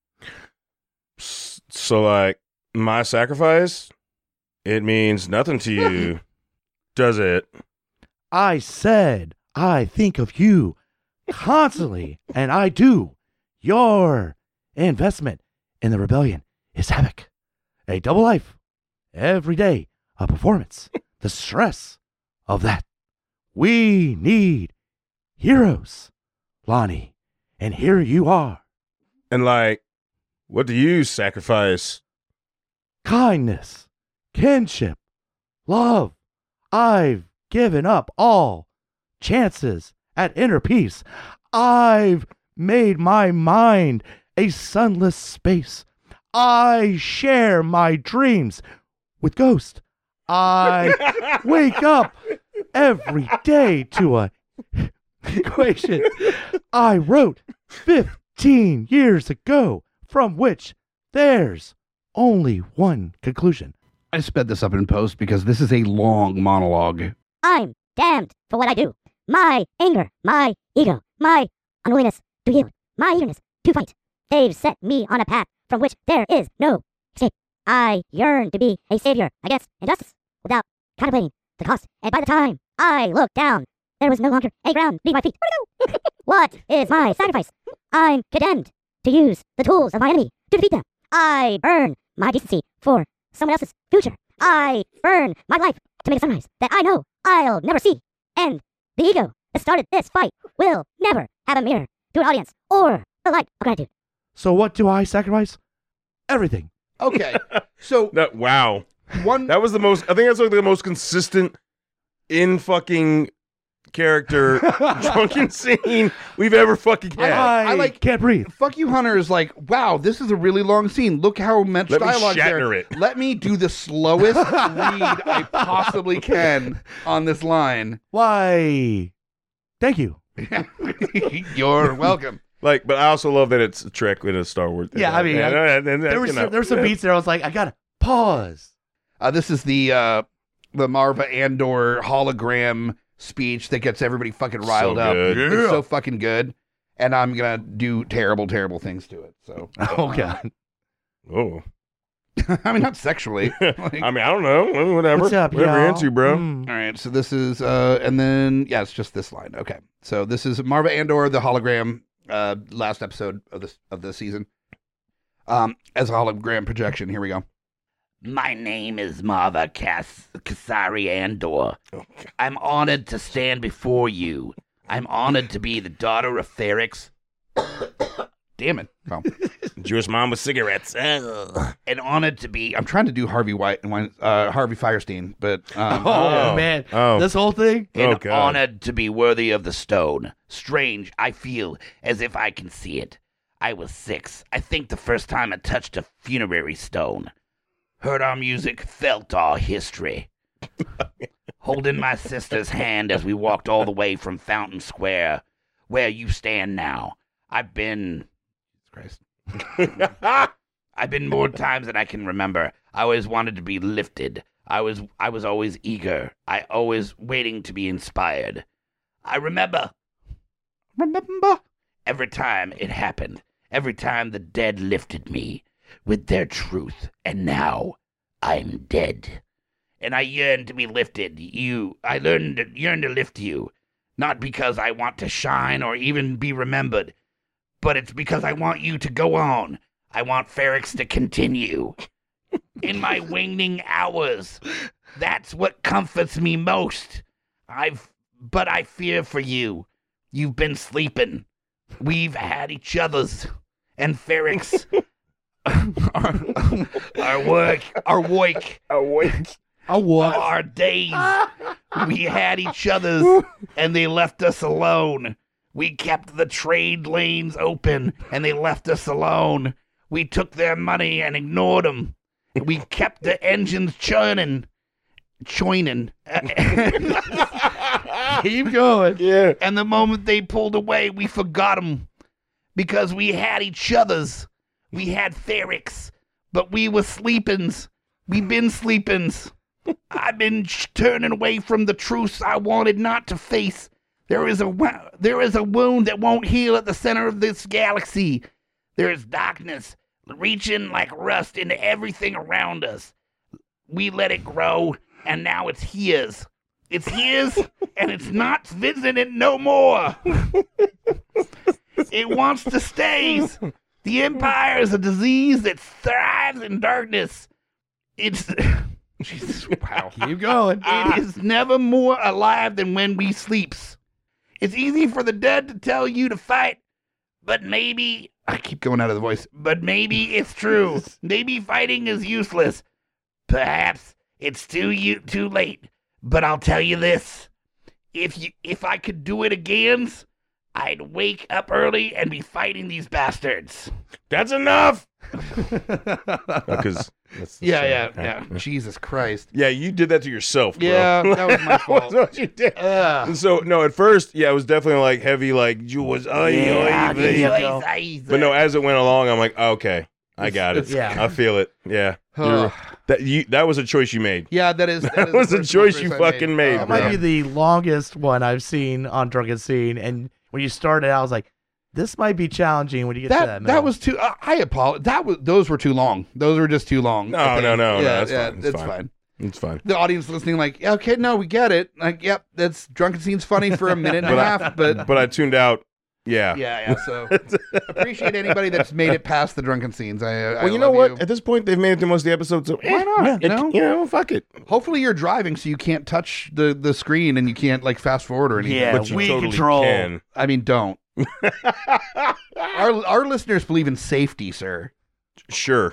Speaker 1: So, like, my sacrifice, it means nothing to you, does it?
Speaker 3: I said I think of you constantly, and I do. Your investment in the rebellion is havoc. A double life. Every day, a performance. The stress of that. We need heroes, Lonnie. And here you are.
Speaker 1: And, like, what do you sacrifice?
Speaker 3: Kindness, kinship, love. I've given up all chances at inner peace. I've made my mind a sunless space. I share my dreams with Ghost. I wake up every day to a equation I wrote 15 years ago, from which there's only one conclusion.
Speaker 2: I sped this up in post because this is a long monologue.
Speaker 13: I'm damned for what I do. My anger, my ego, my unwillingness to yield, my eagerness to fight. They've set me on a path from which there is no escape. I yearn to be a savior against injustice without contemplating the cost. And by the time I looked down, there was no longer a ground beneath my feet. Where'd it go? What is my sacrifice? I'm condemned to use the tools of my enemy to defeat them. I burn my decency for someone else's future. I burn my life to make a sunrise that I know I'll never see. And the ego that started this fight will never have a mirror to an audience or the light of gratitude.
Speaker 3: So what do I sacrifice? Everything.
Speaker 2: Okay. So
Speaker 1: wow. That was the most, I think that's like the most consistent in fucking character drunken scene we've ever fucking had.
Speaker 2: I like
Speaker 3: can't breathe.
Speaker 2: Fuck You, Hunter is like, wow, this is a really long scene. Look how much
Speaker 1: Let me
Speaker 2: dialogue there.
Speaker 1: Shatner it.
Speaker 2: Let me do the slowest read I possibly can on this line.
Speaker 3: Why? Thank you.
Speaker 2: You're welcome.
Speaker 1: Like, but I also love that it's a Trek in a Star Wars.
Speaker 3: Yeah, I mean, there were some beats there. I was like, I gotta pause.
Speaker 2: This is the Marva Andor hologram speech that gets everybody fucking riled up.
Speaker 1: good.
Speaker 2: It's so fucking good. And I'm gonna do terrible, terrible things to it. So
Speaker 3: Oh god.
Speaker 1: Oh.
Speaker 2: I mean, not sexually. Like,
Speaker 1: I mean, I don't know. Whatever.
Speaker 3: What's up,
Speaker 1: Whatever you're
Speaker 3: y'all?
Speaker 1: into, bro.
Speaker 2: all right, so this is and then it's just this line. Okay. So this is Marva Andor, the hologram, last episode of the season. As a hologram projection. Here we go.
Speaker 14: My name is Marva Kasari Andor. I'm honored to stand before you. I'm honored to be the daughter of Ferrix.
Speaker 2: Damn it. Oh.
Speaker 1: Jewish mom with cigarettes.
Speaker 14: And honored to be...
Speaker 2: I'm trying to do Harvey Firestein, but...
Speaker 3: Oh, man. This whole thing?
Speaker 14: And honored to be worthy of the stone. Strange, I feel as if I can see it. I was 6. I think the first time I touched a funerary stone. Heard our music, felt our history. Holding my sister's hand as we walked all the way from Fountain Square, where you stand now. I've been more times than I can remember. I always wanted to be lifted. I was always eager. I always waiting to be inspired. I remember every time it happened. Every time the dead lifted me with their truth, and now I'm dead. And I yearn to be lifted. I yearn to lift you, not because I want to shine or even be remembered, but it's because I want you to go on. I want Ferrix to continue. In my waning hours, that's what comforts me most. I've but I fear for you. You've been sleeping. We've had each other's. And Ferrix, our days. We had each other's, and they left us alone. We kept the trade lanes open, and they left us alone. We took their money and ignored them. We kept the engines churning.
Speaker 3: Keep going.
Speaker 1: Yeah.
Speaker 14: And the moment they pulled away, we forgot them. Because we had each other's. We had Ferrix, but we were sleepins. We've been sleepins. I've been turning away from the truths I wanted not to face. There is a wound that won't heal at the center of this galaxy. There is darkness reaching like rust into everything around us. We let it grow, and now it's his. It's his, and it's not visiting no more. It wants to stay. The Empire is a disease that thrives in darkness. It's... Jesus, wow.
Speaker 3: Keep going.
Speaker 14: It is never more alive than when we sleeps. It's easy for the dead to tell you to fight, but maybe... I keep going out of the voice. But maybe it's true. Maybe fighting is useless. Perhaps it's too late. But I'll tell you this. If I could do it again, I'd wake up early and be fighting these bastards.
Speaker 1: That's enough. Because
Speaker 2: yeah. Jesus Christ.
Speaker 1: Yeah, you did that to yourself, bro.
Speaker 2: Yeah, that was my fault.
Speaker 1: That's what you did. And so, no, at first, yeah, it was definitely like heavy, like, Jews. But no, as it went along, I'm like, okay, I got it.
Speaker 3: Yeah.
Speaker 1: I feel it. Yeah. That was a choice you made.
Speaker 2: Yeah, that
Speaker 1: was a choice you fucking made.
Speaker 3: That might be the longest one I've seen on Drunken Scene. And when you started, I was like, this might be challenging when you get to that.
Speaker 2: That was too. I apologize. Those were too long. Those were just too long.
Speaker 1: No.
Speaker 2: That's
Speaker 1: fine.
Speaker 2: It's fine.
Speaker 1: It's fine.
Speaker 2: The audience listening, like, okay, no, we get it. Like, yep, that's Drunken Scene's funny for a minute and a half, but
Speaker 1: I tuned out. Yeah.
Speaker 2: Yeah. So appreciate anybody that's made it past the Drunken Scenes.
Speaker 1: Well, you know what? At this point, they've made it to most of the episodes. So
Speaker 2: why not?
Speaker 1: Fuck it.
Speaker 2: Hopefully, you're driving, so you can't touch the screen and you can't like fast forward or anything.
Speaker 3: Yeah,
Speaker 1: but you
Speaker 3: we
Speaker 1: totally
Speaker 3: control.
Speaker 1: Can.
Speaker 2: I mean, don't. Our listeners believe in safety, sir.
Speaker 1: Sure.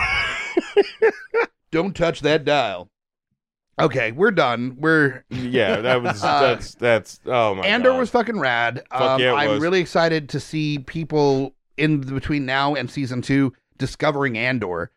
Speaker 2: Don't touch that dial. Okay, we're done.
Speaker 1: That was that's oh my
Speaker 2: Andor
Speaker 1: God.
Speaker 2: was fucking rad.
Speaker 1: Fuck yeah, it
Speaker 2: I'm
Speaker 1: was.
Speaker 2: really excited to see people in between now and season 2 discovering Andor.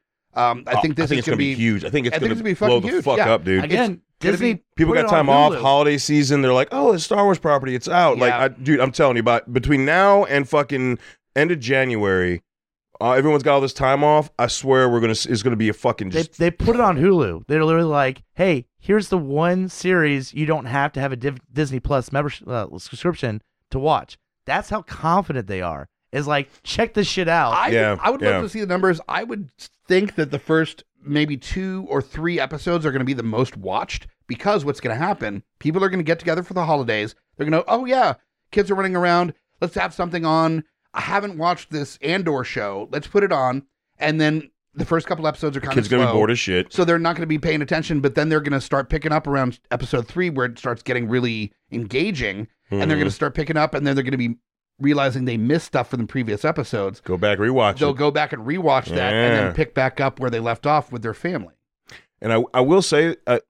Speaker 2: I think this is
Speaker 1: going to be huge. I think it's going to
Speaker 2: be
Speaker 1: blow
Speaker 2: fucking
Speaker 1: the
Speaker 2: huge.
Speaker 1: fuck up, dude.
Speaker 3: Again, Disney.
Speaker 1: People
Speaker 3: put
Speaker 1: got
Speaker 3: it
Speaker 1: time
Speaker 3: on
Speaker 1: off,
Speaker 3: Hulu.
Speaker 1: holiday season. They're like, oh, it's Star Wars property. It's out.
Speaker 2: Yeah.
Speaker 1: Like, dude, I'm telling you, between now and fucking end of January, everyone's got all this time off. I swear it's gonna be a fucking.
Speaker 3: They put it on Hulu. They're literally like, hey, here's the one series you don't have to have a Disney Plus membership subscription to watch. That's how confident they are. Is like, check this shit out.
Speaker 2: I would love to see the numbers. I would think that the first maybe 2 or 3 episodes are going to be the most watched, because what's going to happen, people are going to get together for the holidays. They're going to, oh yeah, kids are running around. Let's have something on. I haven't watched this Andor show. Let's put it on. And then the first couple episodes are kind of
Speaker 1: kids
Speaker 2: slow.
Speaker 1: Gonna be bored as shit.
Speaker 2: So they're not going to be paying attention, but then they're going to start picking up around episode 3 where it starts getting really engaging. And they're going to start picking up, and then they're going to be realizing they missed stuff from the previous episodes.
Speaker 1: Go back, rewatch
Speaker 2: They'll
Speaker 1: it.
Speaker 2: go back and rewatch that and then pick back up where they left off with their family.
Speaker 1: And I will say, I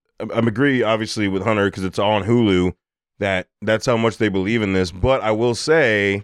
Speaker 1: agree, obviously, with Hunter, because it's all on Hulu, that's how much they believe in this. But I will say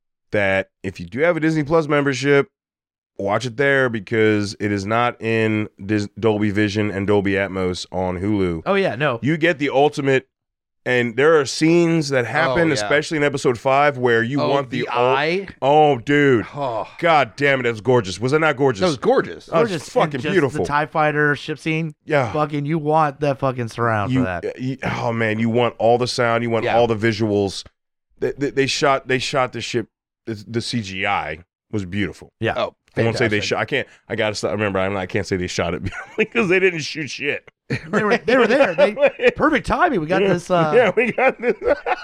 Speaker 1: that if you do have a Disney Plus membership, watch it there, because it is not in Dolby Vision and Dolby Atmos on Hulu.
Speaker 3: Oh, yeah, no.
Speaker 1: You get the ultimate. And there are scenes that happen, especially in episode 5, where you want the
Speaker 2: eye.
Speaker 1: Oh, dude! God damn it, that's gorgeous. Was it not gorgeous?
Speaker 2: That was gorgeous.
Speaker 1: That was fucking beautiful.
Speaker 3: The TIE fighter ship scene.
Speaker 1: Yeah,
Speaker 3: fucking. You want that fucking surround for that.
Speaker 1: Oh man, you want all the sound. You want all the visuals. They shot the ship. The CGI was beautiful.
Speaker 3: Yeah.
Speaker 2: Oh,
Speaker 1: I won't say they shot. I can't. I gotta stop. Remember, I can't say they shot it beautifully, because they didn't shoot shit.
Speaker 3: They were there. Perfect timing. We got this.
Speaker 1: Yeah, we got this.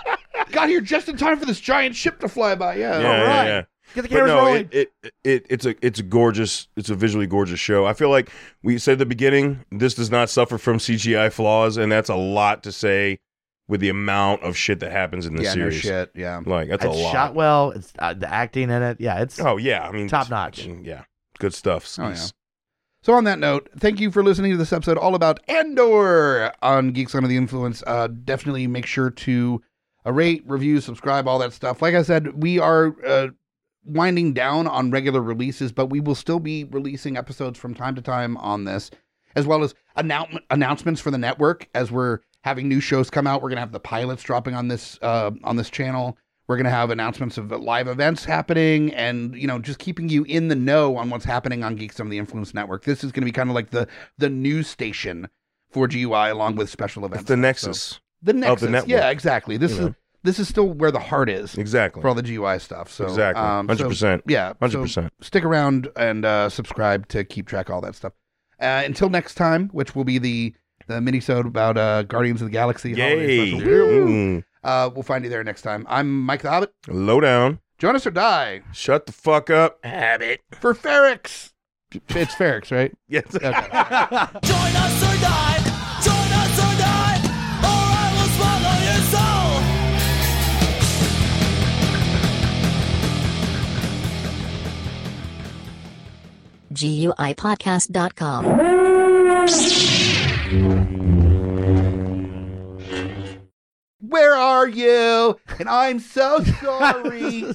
Speaker 2: Got here just in time for this giant ship to fly by. Yeah.
Speaker 3: All right.
Speaker 1: Yeah.
Speaker 3: Get the cameras rolling.
Speaker 1: It's a gorgeous. It's a visually gorgeous show. I feel like we said at the beginning, this does not suffer from CGI flaws, and that's a lot to say with the amount of shit that happens in the series.
Speaker 2: No shit. Yeah,
Speaker 1: like that's
Speaker 3: it's
Speaker 1: a lot.
Speaker 3: Shot well. It's the acting in it. Yeah, it's
Speaker 1: I mean,
Speaker 3: top notch.
Speaker 1: Yeah, good stuff.
Speaker 2: Oh, yeah. So on that note, thank you for listening to this episode all about Andor on Geeks Under the Influence. Definitely make sure to rate, review, subscribe, all that stuff. Like I said, we are winding down on regular releases, but we will still be releasing episodes from time to time on this, as well as announcements for the network. As we're having new shows come out, we're going to have the pilots dropping on this channel. We're going to have announcements of live events happening and, just keeping you in the know on what's happening on Geeks Under the Influence Network. This is going to be kind of like the news station for GUI along with special events.
Speaker 1: It's the nexus.
Speaker 2: So, the nexus.
Speaker 1: Of the network.
Speaker 2: Yeah, exactly. This is still where the heart is.
Speaker 1: Exactly.
Speaker 2: For all the GUI stuff. So,
Speaker 1: exactly. 100%.
Speaker 2: Yeah.
Speaker 1: 100%.
Speaker 2: So stick around and subscribe to keep track of all that stuff. Until next time, which will be the mini-sode about Guardians of the Galaxy.
Speaker 1: Yay.
Speaker 2: We'll find you there next time. I'm Mike the Hobbit.
Speaker 1: Lowdown.
Speaker 2: Join us or die.
Speaker 1: Shut the fuck up. Habit.
Speaker 2: For Ferrix. It's Ferrix, right?
Speaker 1: Yes.
Speaker 2: Okay.
Speaker 4: Join us or die. Join us or die. Or I will swallow your soul.
Speaker 15: GUIPodcast.com.
Speaker 2: Where are you? And I'm so sorry.